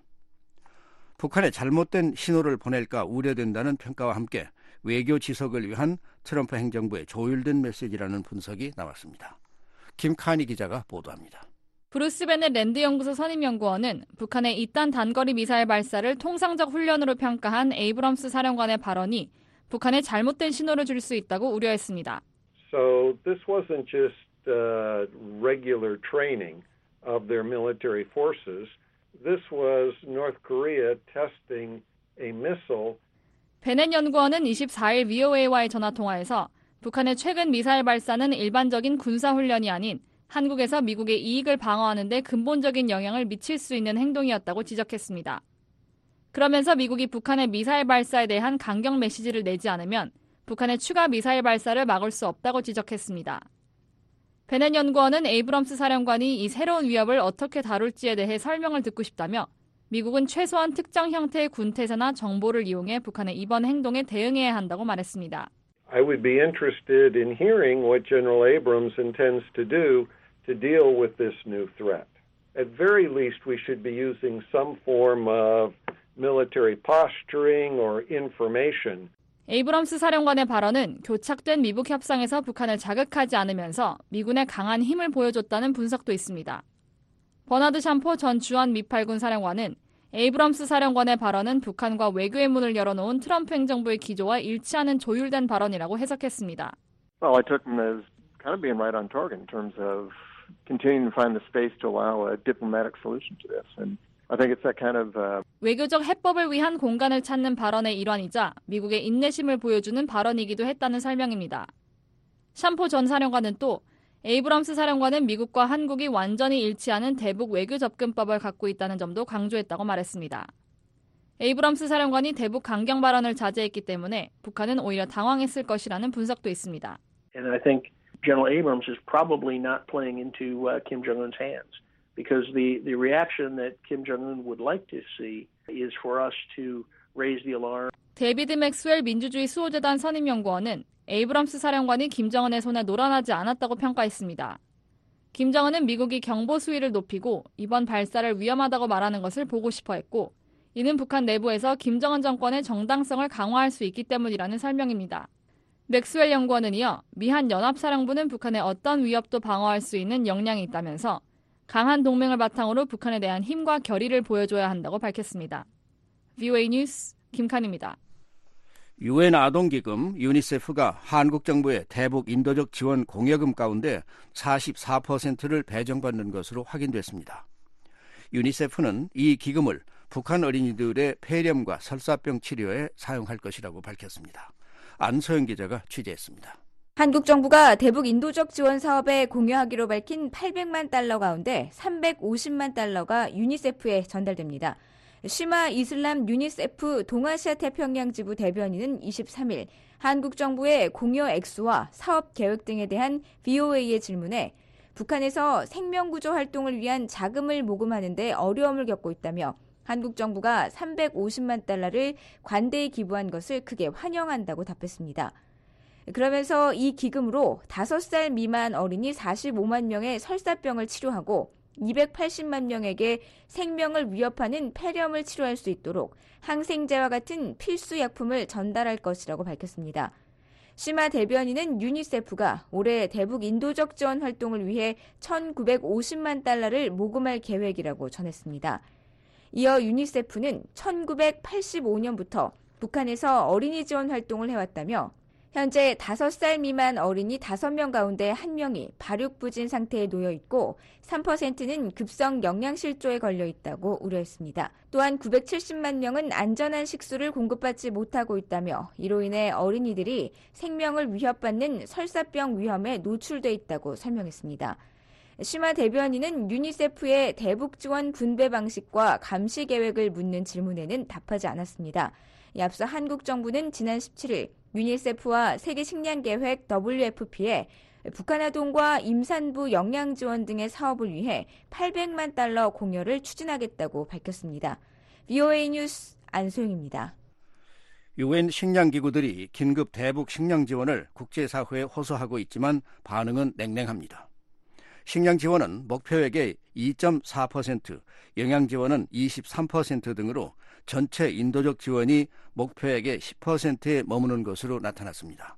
북한에 잘못된 신호를 보낼까 우려된다는 평가와 함께 외교 지속을 위한 트럼프 행정부의 조율된 메시지라는 분석이 나왔습니다. 김카니 기자가 보도합니다. 브루스 베넷 랜드 연구소 선임연구원은 북한의 이딴 단거리 미사일 발사를 통상적 훈련으로 평가한 에이브럼스 사령관의 발언이 북한에 잘못된 신호를 줄 수 있다고 우려했습니다. So this wasn't just uh, regular training of their military forces. This was North Korea testing a missile. 베넷 연구원은 이십사일 브이오에이와의 전화통화에서 북한의 최근 미사일 발사는 일반적인 군사훈련이 아닌 한국에서 미국의 이익을 방어하는 데 근본적인 영향을 미칠 수 있는 행동이었다고 지적했습니다. 그러면서 미국이 북한의 미사일 발사에 대한 강경 메시지를 내지 않으면 북한의 추가 미사일 발사를 막을 수 없다고 지적했습니다. 베넷 연구원은 에이브럼스 사령관이 이 새로운 위협을 어떻게 다룰지에 대해 설명을 듣고 싶다며 미국은 최소한 특정 형태의 군태세나 정보를 이용해 북한의 이번 행동에 대응해야 한다고 말했습니다. I would be interested in hearing what General Abrams intends to do to deal with this new threat. At very least, we should be using some form of military posturing or information. 에이브럼스 사령관의 발언은 교착된 미북 협상에서 북한을 자극하지 않으면서 미군의 강한 힘을 보여줬다는 분석도 있습니다. 버나드 샴포 전 주한 미팔군 사령관은 에이브럼스 사령관의 발언은 북한과 외교의 문을 열어놓은 트럼프 행정부의 기조와 일치하는 조율된 발언이라고 해석했습니다. Well, I took him as kind of being right on target in terms of continuing to find the space to allow a diplomatic solution to this. And I think it's that kind of, uh... 외교적 해법을 위한 공간을 찾는 발언의 일환이자 미국의 인내심을 보여주는 발언이기도 했다는 설명입니다. 샴포 전 사령관은 또 에이브럼스 사령관은 미국과 한국이 완전히 일치하는 대북 외교 접근법을 갖고 있다는 점도 강조했다고 말했습니다. 에이브럼스 사령관이 대북 강경 발언을 자제했기 때문에 북한은 오히려 당황했을 것이라는 분석도 있습니다. And I think General Abrams is probably not playing into uh, Kim Jong-un's hands. Because the, the reaction that Kim Jong-un would like to see is for us to raise the alarm. 데이비드 맥스웰 민주주의 수호재단 선임연구원은 에이브럼스 사령관이 김정은의 손에 놀아나지 않았다고 평가했습니다. 김정은은 미국이 경보 수위를 높이고 이번 발사를 위험하다고 말하는 것을 보고 싶어 했고 이는 북한 내부에서 김정은 정권의 정당성을 강화할 수 있기 때문이라는 설명입니다. 맥스웰 연구원은 이어 미한 연합사령부는 북한의 어떤 위협도 방어할 수 있는 역량이 있다면서 강한 동맹을 바탕으로 북한에 대한 힘과 결의를 보여줘야 한다고 밝혔습니다. 브이오에이 뉴스 김칸입니다. 유엔 아동기금 유니세프가 한국 정부의 대북 인도적 지원 공여금 가운데 사십사 퍼센트를 배정받는 것으로 확인됐습니다. 유니세프는 이 기금을 북한 어린이들의 폐렴과 설사병 치료에 사용할 것이라고 밝혔습니다. 안소영 기자가 취재했습니다. 한국 정부가 대북 인도적 지원 사업에 공여하기로 밝힌 팔백만 달러 가운데 삼백오십만 달러가 유니세프에 전달됩니다. 쉬마 이슬람 유니세프 동아시아 태평양 지부 대변인은 이십삼 일 한국 정부의 공여 액수와 사업 계획 등에 대한 브이오에이의 질문에 북한에서 생명구조 활동을 위한 자금을 모금하는 데 어려움을 겪고 있다며 한국 정부가 삼백오십만 달러를 관대히 기부한 것을 크게 환영한다고 답했습니다. 그러면서 이 기금으로 다섯 살 미만 어린이 사십오만 명의 설사병을 치료하고 이백팔십만 명에게 생명을 위협하는 폐렴을 치료할 수 있도록 항생제와 같은 필수 약품을 전달할 것이라고 밝혔습니다. 쉬마 대변인은 유니세프가 올해 대북 인도적 지원 활동을 위해 천구백오십만 달러를 모금할 계획이라고 전했습니다. 이어 유니세프는 천구백팔십오 년부터 북한에서 어린이 지원 활동을 해왔다며 현재 다섯 살 미만 어린이 다섯 명 가운데 한 명이 발육부진 상태에 놓여 있고 삼 퍼센트는 급성 영양실조에 걸려 있다고 우려했습니다. 또한 구백칠십만 명은 안전한 식수를 공급받지 못하고 있다며 이로 인해 어린이들이 생명을 위협받는 설사병 위험에 노출돼 있다고 설명했습니다. 쉬마 대변인은 유니세프의 대북 지원 분배 방식과 감시 계획을 묻는 질문에는 답하지 않았습니다. 앞서 한국 정부는 지난 십칠 일 유니세프와 세계식량계획 더블유에프피에 북한 아동과 임산부 영양 지원 등의 사업을 위해 팔백만 달러 공여를 추진하겠다고 밝혔습니다. 브이오에이 뉴스 안소영입니다. 유엔 식량기구들이 긴급 대북 식량 지원을 국제사회에 호소하고 있지만 반응은 냉랭합니다. 식량 지원은 목표액의 이 점 사 퍼센트, 영양 지원은 이십삼 퍼센트 등으로 전체 인도적 지원이 목표액의 십 퍼센트에 머무는 것으로 나타났습니다.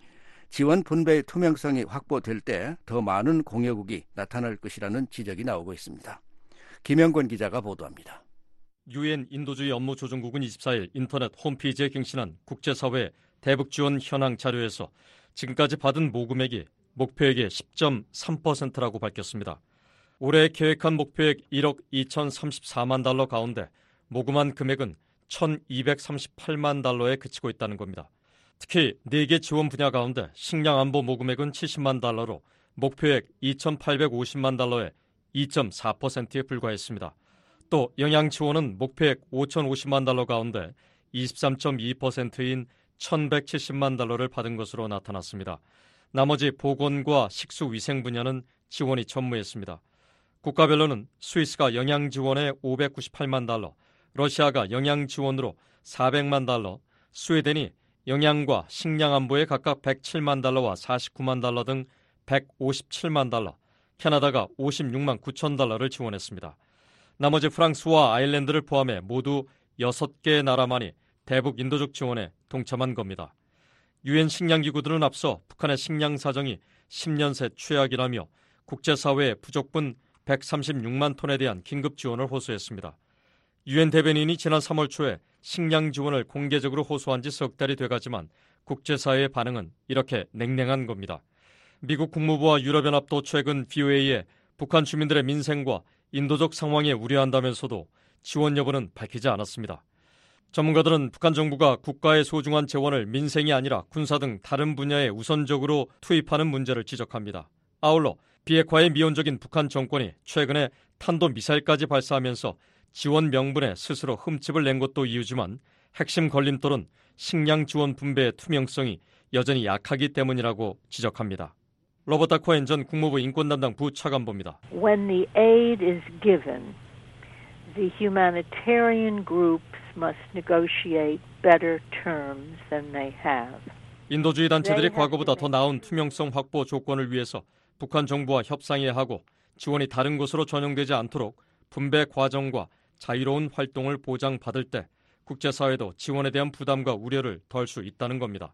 지원 분배의 투명성이 확보될 때 더 많은 공여국이 나타날 것이라는 지적이 나오고 있습니다. 김영권 기자가 보도합니다. 유엔 인도주의 업무조정국은 이십사 일 인터넷 홈페이지에 갱신한 국제사회 대북 지원 현황 자료에서 지금까지 받은 모금액이 목표액의 십 점 삼 퍼센트라고 밝혔습니다. 올해 계획한 목표액 일억 이천삼십사만 달러 가운데 모금한 금액은 천이백삼십팔만 달러에 그치고 있다는 겁니다. 특히 네 개 지원 분야 가운데 식량안보 모금액은 칠십만 달러로 목표액 이천팔백오십만 달러의 이 점 사 퍼센트에 불과했습니다. 또 영양 지원은 목표액 오천오십만 달러 가운데 이십삼 점 이 퍼센트인 천백칠십만 달러를 받은 것으로 나타났습니다. 나머지 보건과 식수위생 분야는 지원이 전무했습니다. 국가별로는 스위스가 영양 지원에 오백구십팔만 달러, 러시아가 영양 지원으로 사백만 달러, 스웨덴이 영양과 식량 안보에 각각 백칠만 달러와 사십구만 달러 등 백오십칠만 달러, 캐나다가 오십육만 구천 달러를 지원했습니다. 나머지 프랑스와 아일랜드를 포함해 모두 여섯 개 나라만이 대북 인도적 지원에 동참한 겁니다. 유엔 식량기구들은 앞서 북한의 식량 사정이 십 년 새 최악이라며 국제사회의 부족분 백삼십육만 톤에 대한 긴급 지원을 호소했습니다. 유엔 대변인이 지난 삼월 초에 식량 지원을 공개적으로 호소한 지 석 달이 돼가지만 국제사회의 반응은 이렇게 냉랭한 겁니다. 미국 국무부와 유럽연합도 최근 브이오에이에 북한 주민들의 민생과 인도적 상황에 우려한다면서도 지원 여부는 밝히지 않았습니다. 전문가들은 북한 정부가 국가의 소중한 재원을 민생이 아니라 군사 등 다른 분야에 우선적으로 투입하는 문제를 지적합니다. 아울러 비핵화에 미온적인 북한 정권이 최근에 탄도미사일까지 발사하면서 지원 명분에 스스로 흠집을 낸 것도 이유지만 핵심 걸림돌은 식량 지원 분배의 투명성이 여전히 약하기 때문이라고 지적합니다. 로버타 코엔 전 국무부 인권담당 부차관보입니다. When the aid is given, the humanitarian groups must negotiate better terms than they have. 인도주의 단체들이 과거보다 더 나은 투명성 확보 조건을 위해서 북한 정부와 협상해야 하고 지원이 다른 곳으로 전용되지 않도록 분배 과정과 자유로운 활동을 보장받을 때 국제사회도 지원에 대한 부담과 우려를 덜 수 있다는 겁니다.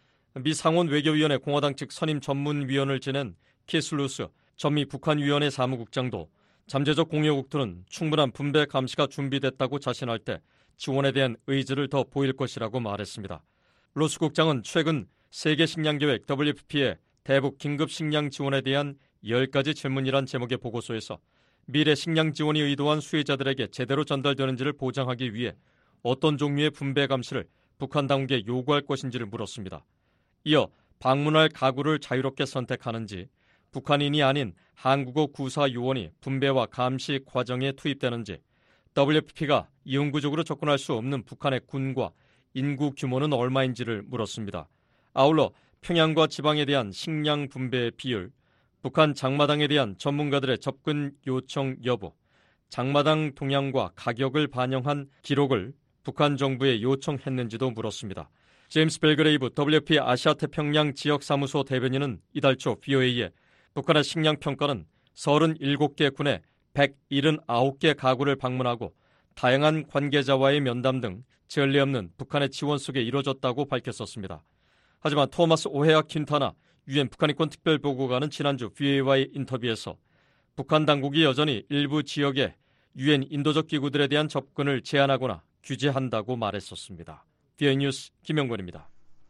미 상원 외교위원회 공화당 측 선임 전문위원을 지낸 키슬루스 전미 북한위원회 사무국장도 잠재적 공여국들은 충분한 분배 감시가 준비됐다고 자신할 때 지원에 대한 의지를 더 보일 것이라고 말했습니다. 루스 국장은 최근 세계식량계획 더블유에프피의 대북 긴급 식량 지원에 대한 열 가지 질문이란 제목의 보고서에서 미래 식량 지원이 의도한 수혜자들에게 제대로 전달되는지를 보장하기 위해 어떤 종류의 분배 감시를 북한 당국에 요구할 것인지를 물었습니다. 이어 방문할 가구를 자유롭게 선택하는지, 북한인이 아닌 한국어 구사 요원이 분배와 감시 과정에 투입되는지, 더블유에프피가 영구적으로 접근할 수 없는 북한의 군과 인구 규모는 얼마인지를 물었습니다. 아울러 평양과 지방에 대한 식량 분배의 비율, 북한 장마당에 대한 전문가들의 접근 요청 여부, 장마당 동향과 가격을 반영한 기록을 북한 정부에 요청했는지도 물었습니다. 제임스 벨그레이브 더블유에프피 아시아태평양 지역사무소 대변인은 이달 초 브이오에이에 북한의 식량 평가는 서른일곱 개 군의 백칠십구 개 가구를 방문하고 다양한 관계자와의 면담 등 전례 없는 북한의 지원 속에 이루어졌다고 밝혔었습니다. 하지만 토마스 오헤아 킨타나 유엔 북한인권 특별보고관은 지난주 브이오에이와의 인터뷰에서 북한 당국이 여전히 일부 지역에 유엔 인도적 기구들에 대한 접근을 제한하거나 규제한다고 말했었습니다. 브이오에이 뉴스 김영권입니다.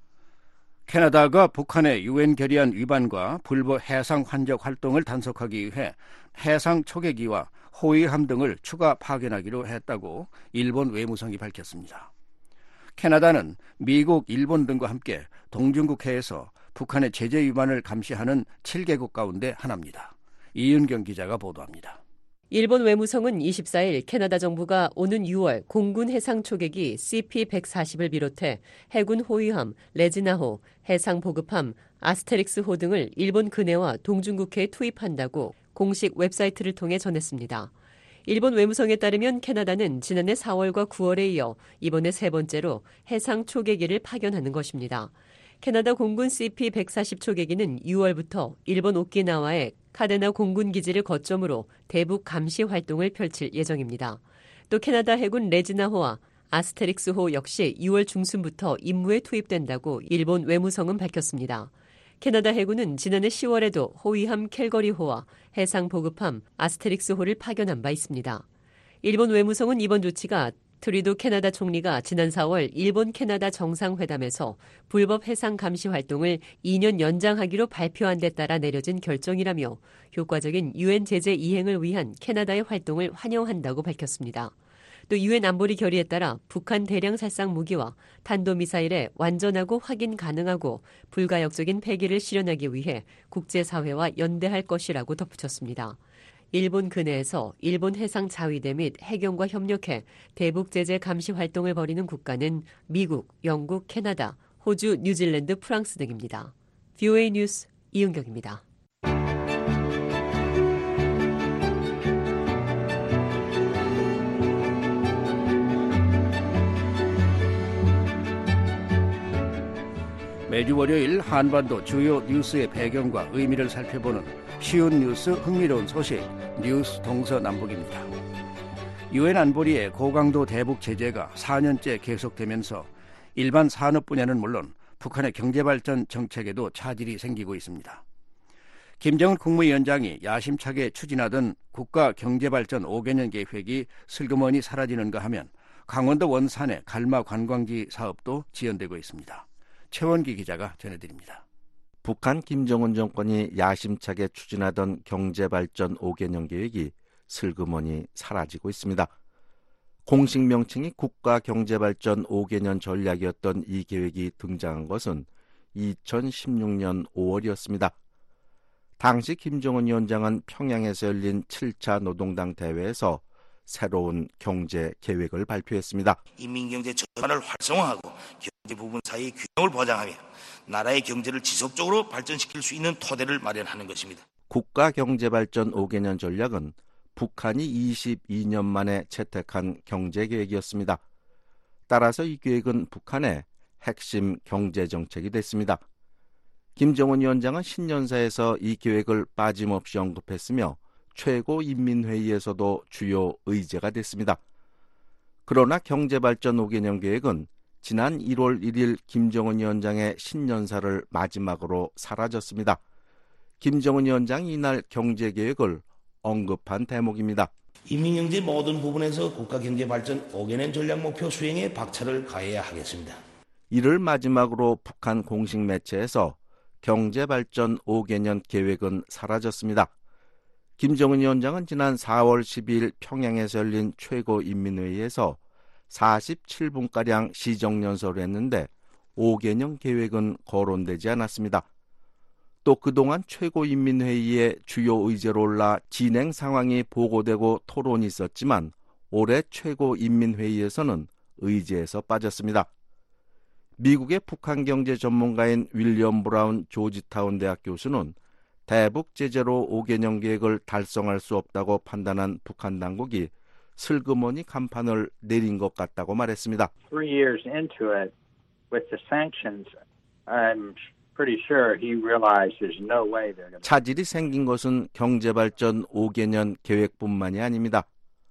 캐나다가 북한의 유엔 결의안 위반과 불법 해상 환적 활동을 단속하기 위해 해상 초계기와 호위함 등을 추가 파견하기로 했다고 일본 외무성이 밝혔습니다. 캐나다는 미국, 일본 등과 함께 동중국해에서 북한의 제재 위반을 감시하는 칠 개국 가운데 하나입니다. 이윤경 기자가 보도합니다. 일본 외무성은 이십사일 캐나다 정부가 오는 유월 공군 해상 초계기 씨피 백사십을 비롯해 해군 호위함, 레지나호, 해상 보급함, 아스테릭스호 등을 일본 근해와 동중국해에 투입한다고 공식 웹사이트를 통해 전했습니다. 일본 외무성에 따르면 캐나다는 지난해 사월과 구월에 이어 이번에 세 번째로 해상 초계기를 파견하는 것입니다. 캐나다 공군 씨피 백사십 초계기는 유월부터 일본 오키나와의 카데나 공군기지를 거점으로 대북 감시 활동을 펼칠 예정입니다. 또 캐나다 해군 레지나호와 아스테릭스호 역시 유월 중순부터 임무에 투입된다고 일본 외무성은 밝혔습니다. 캐나다 해군은 지난해 시월에도 호위함 캘거리호와 해상 보급함 아스테릭스호를 파견한 바 있습니다. 일본 외무성은 이번 조치가 트루도 캐나다 총리가 지난 사월 일본 캐나다 정상회담에서 불법 해상 감시 활동을 이 년 연장하기로 발표한 데 따라 내려진 결정이라며 효과적인 유엔 제재 이행을 위한 캐나다의 활동을 환영한다고 밝혔습니다. 또 유엔 안보리 결의에 따라 북한 대량 살상 무기와 탄도미사일의 완전하고 확인 가능하고 불가역적인 폐기를 실현하기 위해 국제사회와 연대할 것이라고 덧붙였습니다. 일본 근해에서 일본 해상 자위대 및 해경과 협력해 대북 제재 감시 활동을 벌이는 국가는 미국, 영국, 캐나다, 호주, 뉴질랜드, 프랑스 등입니다. 브이오에이 뉴스 이은경입니다. 매주 월요일 한반도 주요 뉴스의 배경과 의미를 살펴보는 쉬운 뉴스, 흥미로운 소식, 뉴스 동서남북입니다. 유엔 안보리의 고강도 대북 제재가 사 년째 계속되면서 일반 산업 분야는 물론 북한의 경제발전 정책에도 차질이 생기고 있습니다. 김정은 국무위원장이 야심차게 추진하던 국가경제발전 오 개년 계획이 슬그머니 사라지는가 하면 강원도 원산의 갈마 관광지 사업도 지연되고 있습니다. 최원기 기자가 전해드립니다. 북한 김정은 정권이 야심차게 추진하던 경제발전 오 개년 계획이 슬그머니 사라지고 있습니다. 공식 명칭이 국가경제발전 오 개년 전략이었던 이 계획이 등장한 것은 이천십육 년 오월이었습니다. 당시 김정은 위원장은 평양에서 열린 칠 차 노동당 대회에서 새로운 경제 계획을 발표했습니다. 인민경제 전반을 활성화하고 경제 부분 사이의 균형을 보장하며 나라의 경제를 지속적으로 발전시킬 수 있는 토대를 마련하는 것입니다. 국가경제발전 오 개년 전략은 북한이 이십이 년 만에 채택한 경제계획이었습니다. 따라서 이 계획은 북한의 핵심 경제정책이 됐습니다. 김정은 위원장은 신년사에서 이 계획을 빠짐없이 언급했으며 최고인민회의에서도 주요 의제가 됐습니다. 그러나 경제발전 오 개년 계획은 지난 일월 일일 김정은 위원장의 신년사를 마지막으로 사라졌습니다. 김정은 위원장이 이날 경제계획을 언급한 대목입니다. 인민경제 모든 부분에서 국가경제발전 오 개년 전략 목표 수행에 박차를 가해야 하겠습니다. 이를 마지막으로 북한 공식 매체에서 경제발전 오 개년 계획은 사라졌습니다. 김정은 위원장은 지난 사월 십이일 평양에서 열린 최고인민회의에서 사십칠 분가량 시정연설을 했는데 오 개년 계획은 거론되지 않았습니다. 또 그동안 최고인민회의의 주요 의제로 올라 진행 상황이 보고되고 토론이 있었지만 올해 최고인민회의에서는 의제에서 빠졌습니다. 미국의 북한 경제 전문가인 윌리엄 브라운 조지타운 대학 교수는 대북 제재로 오 개년 계획을 달성할 수 없다고 판단한 북한 당국이 슬그머니 간판을 내린 것 같다고 말했습니다. Three years into it, with the sanctions, I'm pretty sure he realized there's no way they're going to. 차질이 생긴 것은 경제발전 오 개년 계획뿐만이 아닙니다.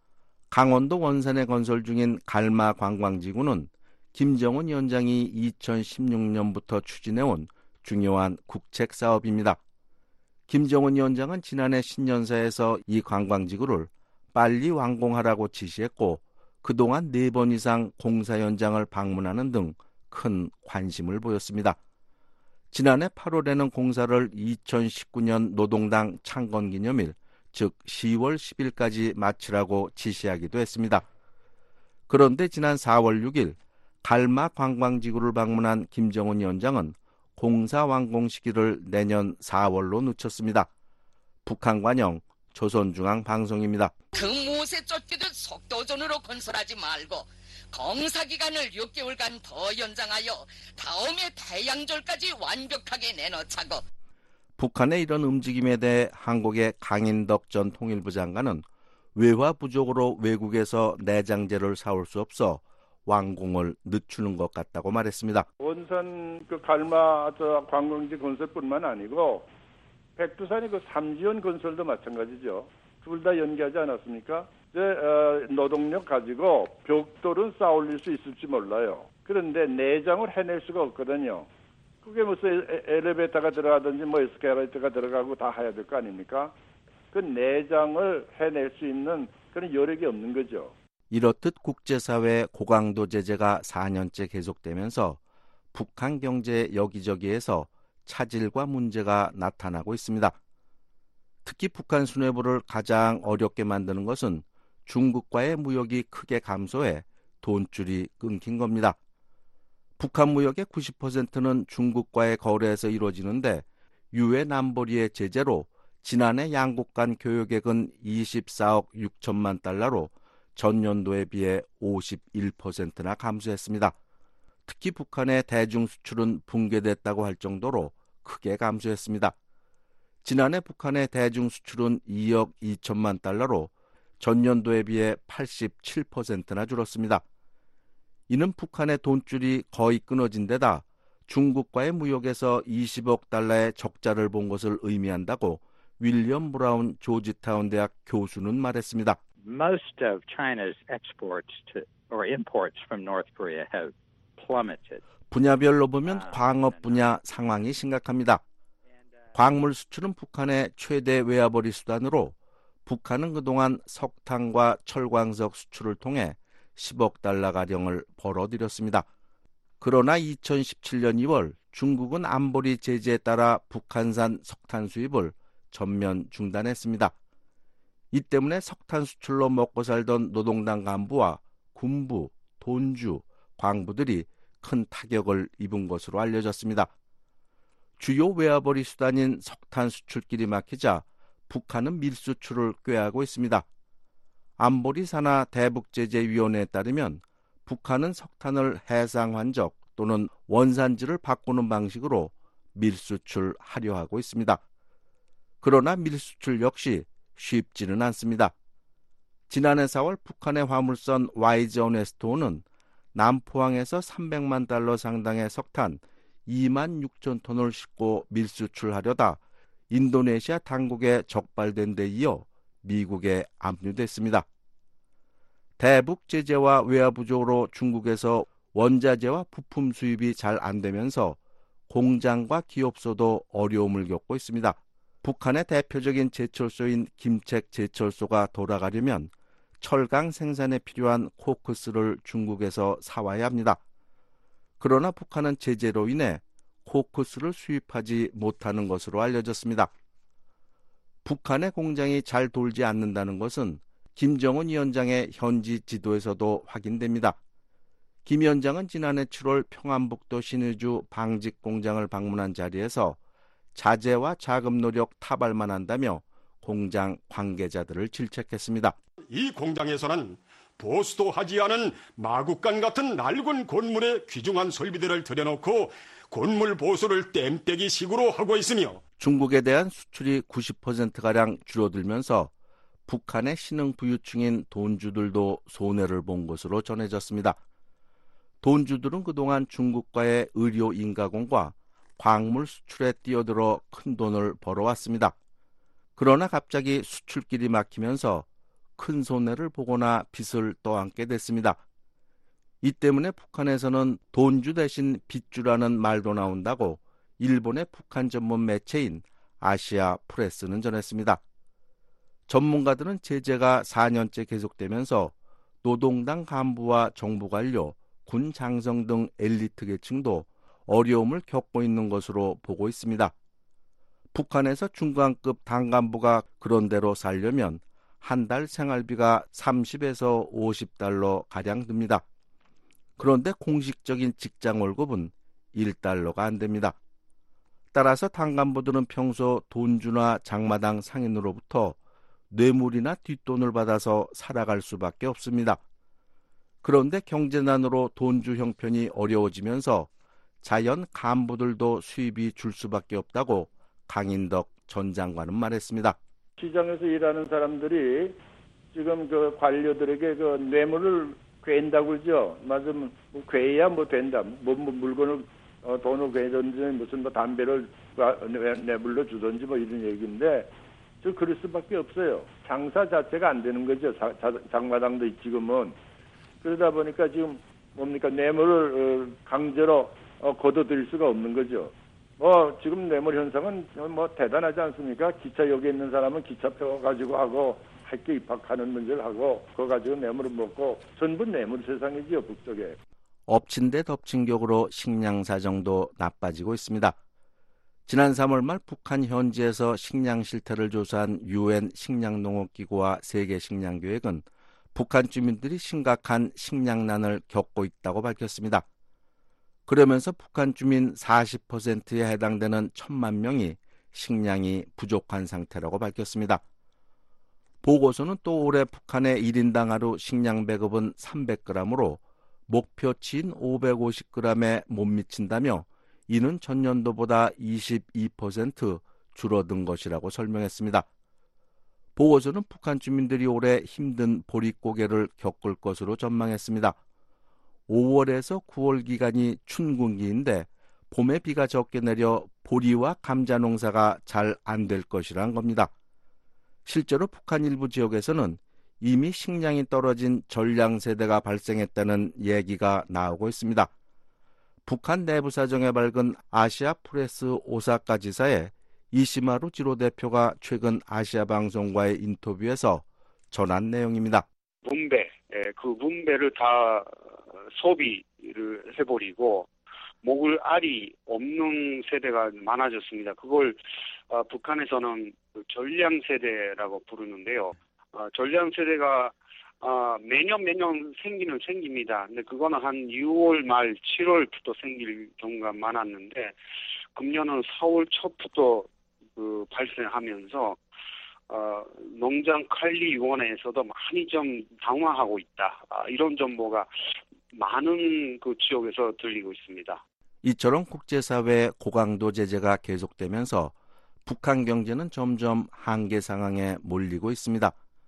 강원도 원산에 건설 중인 갈마 관광지구는 김정은 위원장이 이천십육 년부터 추진해온 중요한 국책 사업입니다. 김정은 위원장은 지난해 신년사에서 이 관광지구를 빨리 완공하라고 지시했고 그동안 네 번 이상 공사 현장을 방문하는 등 큰 관심을 보였습니다. 지난해 팔월에는 공사를 이천십구 년 노동당 창건기념일, 즉 시월 십일까지 마치라고 지시하기도 했습니다. 그런데 지난 사월 육일 갈마 관광지구를 방문한 김정은 위원장은 공사 완공 시기를 내년 사월로 늦췄습니다. 북한 관영 조선중앙방송입니다. 그 못에 쫓기듯 속도전으로 건설하지 말고 공사기간을 육 개월간 더 연장하여 다음해 태양절까지 완벽하게 내놓자고. 북한의 이런 움직임에 대해 한국의 강인덕 전 통일부 장관은 외화 부족으로 외국에서 내장재를 사올 수 없어 완공을 늦추는 것 같다고 말했습니다. 원산 그 갈마 저 관광지 건설뿐만 아니고 백두산의 그 삼지연 건설도 마찬가지죠. 둘 다 연기하지 않았습니까? 이제 어, 노동력 가지고 벽돌은 쌓아올릴 수 있을지 몰라요. 그런데 내장을 해낼 수가 없거든요. 그게 무슨 엘리베이터가 들어가든지 뭐 에스컬레이터가 들어가고 다 해야 될 거 아닙니까? 그 내장을 해낼 수 있는 그런 여력이 없는 거죠. 이렇듯 국제사회의 고강도 제재가 사 년째 계속되면서 북한 경제 여기저기에서 차질과 문제가 나타나고 있습니다. 특히 북한 수뇌부를 가장 어렵게 만드는 것은 중국과의 무역이 크게 감소해 돈줄이 끊긴 겁니다. 북한 무역의 구십 퍼센트는 중국과의 거래에서 이루어지는데 유엔 안보리의 제재로 지난해 양국 간 교역액은 이십사억 육천만 달러로 전년도에 비해 오십일 퍼센트나 감소했습니다. 특히 북한의 대중 수출은 붕괴됐다고 할 정도로 크게 감소했습니다. 지난해 북한의 대중 수출은 이억 이천만 달러로 전년도에 비해 팔십칠 퍼센트나 줄었습니다. 이는 북한의 돈줄이 거의 끊어진 데다 중국과의 무역에서 이십억 달러의 적자를 본 것을 의미한다고 윌리엄 브라운 조지타운 대학 교수는 말했습니다. Most of China's exports to, or imports from North Korea have plummeted. 분야별로 보면 광업 분야 상황이 심각합니다. 광물 수출은 북한의 최대 외화벌이 수단으로 북한은 그동안 석탄과 철광석 수출을 통해 십억 달러가량을 벌어들였습니다. 그러나 이천십칠 년 이월 중국은 안보리 제재에 따라 북한산 석탄 수입을 전면 중단했습니다. 이 때문에 석탄 수출로 먹고 살던 노동당 간부와 군부, 돈주, 광부들이 큰 타격을 입은 것으로 알려졌습니다. 주요 외화벌이 수단인 석탄 수출길이 막히자 북한은 밀수출을 꾀하고 있습니다. 안보리 산하 대북제재위원회에 따르면 북한은 석탄을 해상 환적 또는 원산지를 바꾸는 방식으로 밀수출하려 하고 있습니다. 그러나 밀수출 역시 쉽지는 않습니다. 지난해 사월 북한의 화물선 와이전 웨스트호는 남포항에서 삼백만 달러 상당의 석탄 이만 육천 톤을 싣고 밀수출하려다 인도네시아 당국에 적발된 데 이어 미국에 압류됐습니다. 대북 제재와 외화 부족으로 중국에서 원자재와 부품 수입이 잘 안 되면서 공장과 기업소도 어려움을 겪고 있습니다. 북한의 대표적인 제철소인 김책 제철소가 돌아가려면 철강 생산에 필요한 코크스를 중국에서 사와야 합니다. 그러나 북한은 제재로 인해 코크스를 수입하지 못하는 것으로 알려졌습니다. 북한의 공장이 잘 돌지 않는다는 것은 김정은 위원장의 현지 지도에서도 확인됩니다. 김 위원장은 지난해 칠월 평안북도 신의주 방직 공장을 방문한 자리에서 자재와 자금 노력 타발만 한다며 공장 관계자들을 질책했습니다. 이 공장에서는 보수도 하지 않은 마국간 같은 낡은 건물에 귀중한 설비들을 들여놓고 건물 보수를 땜때기식으로 하고 있으며 중국에 대한 수출이 구십 퍼센트가량 줄어들면서 북한의 신흥부유층인 돈주들도 손해를 본 것으로 전해졌습니다. 돈주들은 그동안 중국과의 의료 인가공과 광물 수출에 뛰어들어 큰 돈을 벌어왔습니다. 그러나 갑자기 수출길이 막히면서 큰 손해를 보거나 빚을 떠안게 됐습니다. 이 때문에 북한에서는 돈주 대신 빚주라는 말도 나온다고 일본의 북한 전문 매체인 아시아 프레스는 전했습니다. 전문가들은 제재가 사 년째 계속되면서 노동당 간부와 정부 관료, 군 장성 등 엘리트 계층도 어려움을 겪고 있는 것으로 보고 있습니다. 북한에서 중간급 당간부가 그런대로 살려면 한 달 생활비가 삼십에서 오십 달러 가량 듭니다. 그런데 공식적인 직장 월급은 일 달러가 안 됩니다. 따라서 당간부들은 평소 돈주나 장마당 상인으로부터 뇌물이나 뒷돈을 받아서 살아갈 수밖에 없습니다. 그런데 경제난으로 돈주 형편이 어려워지면서 자연 간부들도 수입이 줄 수밖에 없다고 강인덕 전 장관은 말했습니다. 시장에서 일하는 사람들이 지금 그 관료들에게 그 뇌물을 괴인다고 그러죠. 맞으면 뭐 괴야 뭐 된다. 뭐, 뭐 물건을 어, 돈을 괴든지 무슨 뭐 담배를 뇌물로 주든지 뭐 이런 얘기인데 저 그럴 수밖에 없어요. 장사 자체가 안 되는 거죠. 자, 자, 장마당도 지금은. 그러다 보니까 지금 뭡니까 뇌물을 어, 강제로 어, 걷어들일 수가 없는 거죠. 뭐 지금 뇌물 현상은 뭐 대단하지 않습니까? 기차역에 있는 사람은 기차표 가지고 하고 학교 입학하는 문제를 하고 그거 가지고 뇌물을 먹고 전부 뇌물 세상이지요, 북쪽에. 엎친 데 덮친 격으로 식량 사정도 나빠지고 있습니다. 지난 삼월 말 북한 현지에서 식량 실태를 조사한 유엔 식량농업기구와 세계식량교획은 북한 주민들이 심각한 식량난을 겪고 있다고 밝혔습니다. 그러면서 북한 주민 사십 퍼센트에 해당되는 천만 명이 식량이 부족한 상태라고 밝혔습니다. 보고서는 또 올해 북한의 일 인당 하루 식량 배급은 삼백 그램으로 목표치인 오백오십 그램에 못 미친다며 이는 전년도보다 이십이 퍼센트 줄어든 것이라고 설명했습니다. 보고서는 북한 주민들이 올해 힘든 보릿고개를 겪을 것으로 전망했습니다. 오월에서 구월 기간이 춘궁기인데 봄에 비가 적게 내려 보리와 감자 농사가 잘 안 될 것이란 겁니다. 실제로 북한 일부 지역에서는 이미 식량이 떨어진 전량세대가 발생했다는 얘기가 나오고 있습니다. 북한 내부 사정에 밝은 아시아 프레스 오사카 지사의 이시마루 지로 대표가 최근 아시아 방송과의 인터뷰에서 전한 내용입니다. 분배, 그 분배를 다 소비를 해버리고 먹을 알이 없는 세대가 많아졌습니다. 그걸 어, 북한에서는 전량 세대라고 부르는데요. 어, 전량 세대가 어, 매년 매년 생기는 생깁니다. 근데 그거는 한 유월 말 칠월부터 생길 경우가 많았는데 금년은 사월 초부터 그 발생하면서 어, 농장관리위원회에서도 많이 좀 당황하고 있다. 아, 이런 정보가 많은 그 지역에서 들리고 있습니다. 이처럼 국제사회의 고강도 제재가 계속되면서 북한 경제는 점점 한계 상황에 몰리고 있습니다.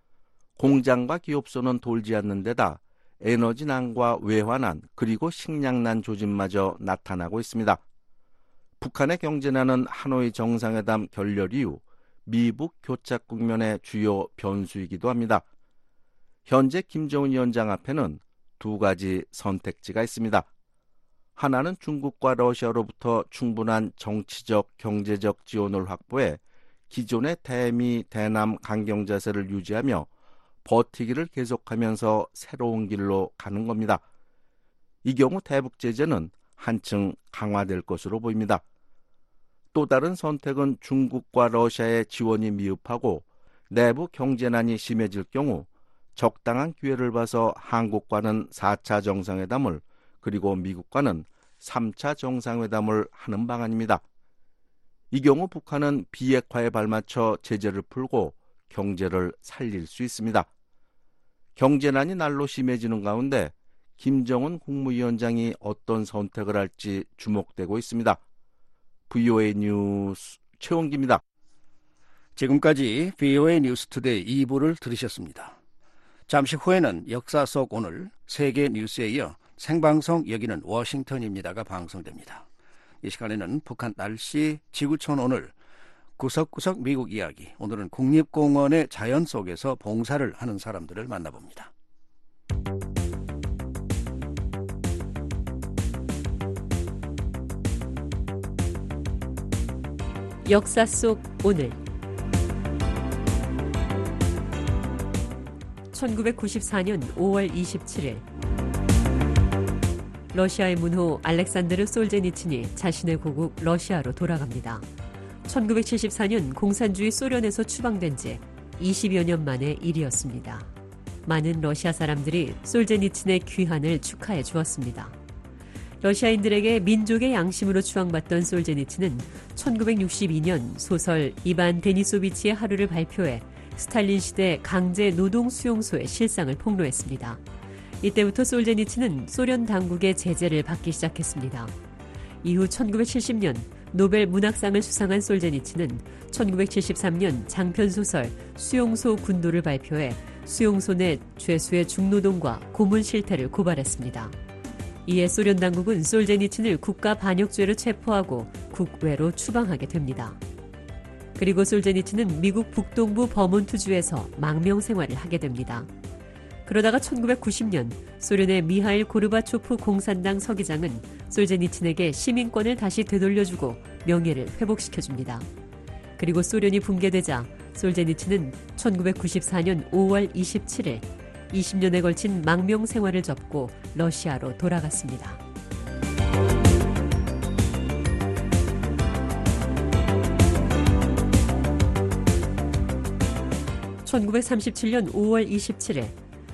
공장과 기업소는 돌지 않는 데다 에너지난과 외환난 그리고 식량난 조짐마저 나타나고 있습니다. 북한의 경제난은 하노이 정상회담 결렬 이후 미북 교착 국면의 주요 변수이기도 합니다. 현재 김정은 위원장 앞에는 두 가지 선택지가 있습니다. 하나는 중국과 러시아로부터 충분한 정치적, 경제적 지원을 확보해 기존의 대미, 대남 강경 자세를 유지하며 버티기를 계속하면서 새로운 길로 가는 겁니다. 이 경우 대북 제재는 한층 강화될 것으로 보입니다. 또 다른 선택은 중국과 러시아의 지원이 미흡하고 내부 경제난이 심해질 경우 적당한 기회를 봐서 한국과는 사 차 정상회담을 그리고 미국과는 삼 차 정상회담을 하는 방안입니다. 이 경우 북한은 비핵화에 발맞춰 제재를 풀고 경제를 살릴 수 있습니다. 경제난이 날로 심해지는 가운데 김정은 국무위원장이 어떤 선택을 할지 주목되고 있습니다. 브이오에이 뉴스 최원기입니다. 지금까지 브이오에이 뉴스투데이 이 부를 들으셨습니다. 잠시 후에는 역사 속 오늘 세계 뉴스에 이어 생방송 여기는 워싱턴입니다가 방송됩니다. 이 시간에는 북한 날씨, 지구촌 오늘, 구석구석 미국 이야기, 오늘은 국립공원의 자연 속에서 봉사를 하는 사람들을 만나봅니다. 역사 속 오늘 천구백구십사 년 오월 이십칠일 러시아의 문호 알렉산드르 솔제니친이 자신의 고국 러시아로 돌아갑니다. 천구백칠십사 년 공산주의 소련에서 추방된 지 이십여 년 만의 일이었습니다. 많은 러시아 사람들이 솔제니친의 귀환을 축하해 주었습니다. 러시아인들에게 민족의 양심으로 추앙받던 솔제니친은 천구백육십이 년 소설 이반 데니소비치의 하루를 발표해 스탈린 시대 강제 노동 수용소의 실상을 폭로했습니다. 이때부터 솔제니친은 소련 당국의 제재를 받기 시작했습니다. 이후 천구백칠십 년 노벨 문학상을 수상한 솔제니친은 천구백칠십삼 년 장편소설 수용소 군도를 발표해 수용소 내 죄수의 중노동과 고문 실태를 고발했습니다. 이에 소련 당국은 솔제니친을 국가 반역죄로 체포하고 국외로 추방하게 됩니다. 그리고 솔제니친은 미국 북동부 버몬트주에서 망명 생활을 하게 됩니다. 그러다가 천구백구십 년 소련의 미하일 고르바초프 공산당 서기장은 솔제니친에게 시민권을 다시 되돌려주고 명예를 회복시켜줍니다. 그리고 소련이 붕괴되자 솔제니친은 천구백구십사 년 오월 이십칠일 이십 년에 걸친 망명 생활을 접고 러시아로 돌아갔습니다. 천구백삼십칠 년 오월 이십칠일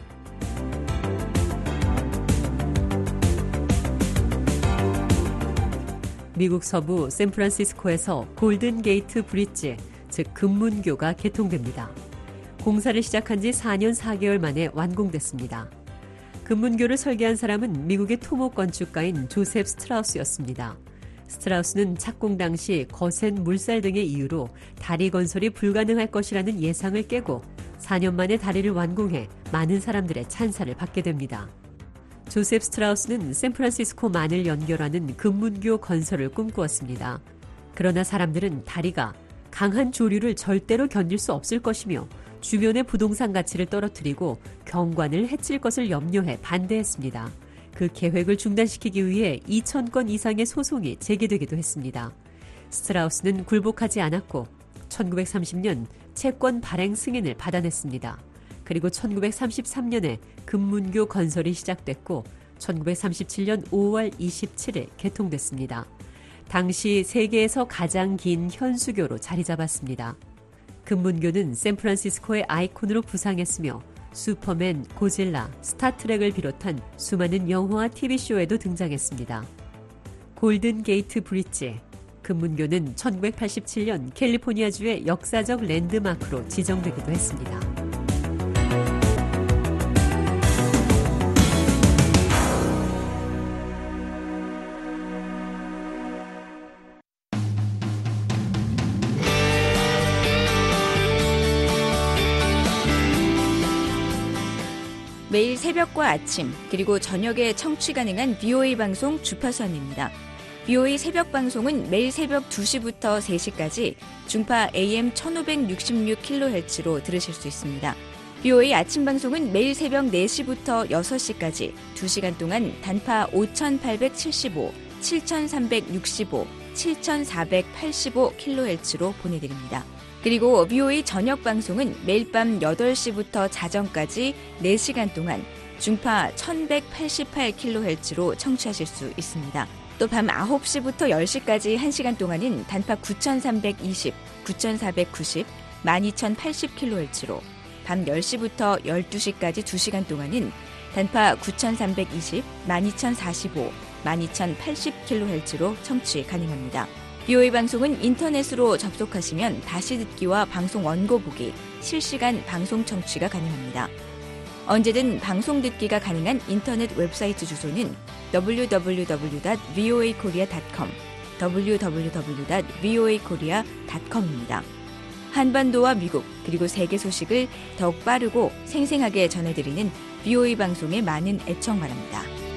미국 서부 샌프란시스코에서 골든 게이트 브릿지, 즉 금문교가 개통됩니다. 공사를 시작한 지 사 년 사 개월 만에 완공됐습니다. 금문교를 설계한 사람은 미국의 토목 건축가인 조셉 스트라우스였습니다. 스트라우스는 착공 당시 거센 물살 등의 이유로 다리 건설이 불가능할 것이라는 예상을 깨고 사 년 만에 다리를 완공해 많은 사람들의 찬사를 받게 됩니다. 조셉 스트라우스는 샌프란시스코만을 연결하는 금문교 건설을 꿈꾸었습니다. 그러나 사람들은 다리가 강한 조류를 절대로 견딜 수 없을 것이며 주변의 부동산 가치를 떨어뜨리고 경관을 해칠 것을 염려해 반대했습니다. 그 계획을 중단시키기 위해 이천 건 이상의 소송이 제기되기도 했습니다. 스트라우스는 굴복하지 않았고 천구백삼십 년 채권 발행 승인을 받아냈습니다. 그리고 천구백삼십삼 년에 금문교 건설이 시작됐고 천구백삼십칠 년 오월 이십칠일 개통됐습니다. 당시 세계에서 가장 긴 현수교로 자리 잡았습니다. 금문교는 샌프란시스코의 아이콘으로 부상했으며 슈퍼맨, 고질라, 스타트랙을 비롯한 수많은 영화와 티비쇼에도 등장했습니다. 골든 게이트 브릿지, 금문교는 천구백팔십칠 년 캘리포니아주의 역사적 랜드마크로 지정되기도 했습니다. 매일 새벽과 아침 그리고 저녁에 청취 가능한 브이오에이 방송 주파수입니다. 브이오에이 새벽 방송은 매일 새벽 두 시부터 세 시까지 중파 에이엠 천오백육십육 킬로헤르츠로 들으실 수 있습니다. 브이오에이 아침 방송은 매일 새벽 네 시부터 여섯 시까지 두 시간 동안 단파 오천팔백칠십오, 칠천삼백육십오, 칠천사백팔십오 킬로헤르츠로 보내드립니다. 그리고 브이오에이 저녁 방송은 매일 밤 여덟 시부터 자정까지 네 시간 동안 중파 천백팔십팔 킬로헤르츠로 청취하실 수 있습니다. 또 밤 아홉 시부터 열 시까지 한 시간 동안은 단파 구천삼백이십, 구천사백구십, 만이천팔십 킬로헤르츠로 밤 열 시부터 열두 시까지 두 시간 동안은 단파 구천삼백이십, 만이천사십오, 만이천팔십 킬로헤르츠로 청취 가능합니다. 브이오에이 방송은 인터넷으로 접속하시면 다시 듣기와 방송 원고 보기, 실시간 방송 청취가 가능합니다. 언제든 방송 듣기가 가능한 인터넷 웹사이트 주소는 더블유 더블유 더블유 닷 브이오에이 코리아 닷 컴, 더블유 더블유 더블유 닷 브이오에이 코리아 닷 컴입니다. 한반도와 미국 그리고 세계 소식을 더욱 빠르고 생생하게 전해드리는 브이오에이 방송에 많은 애청 바랍니다.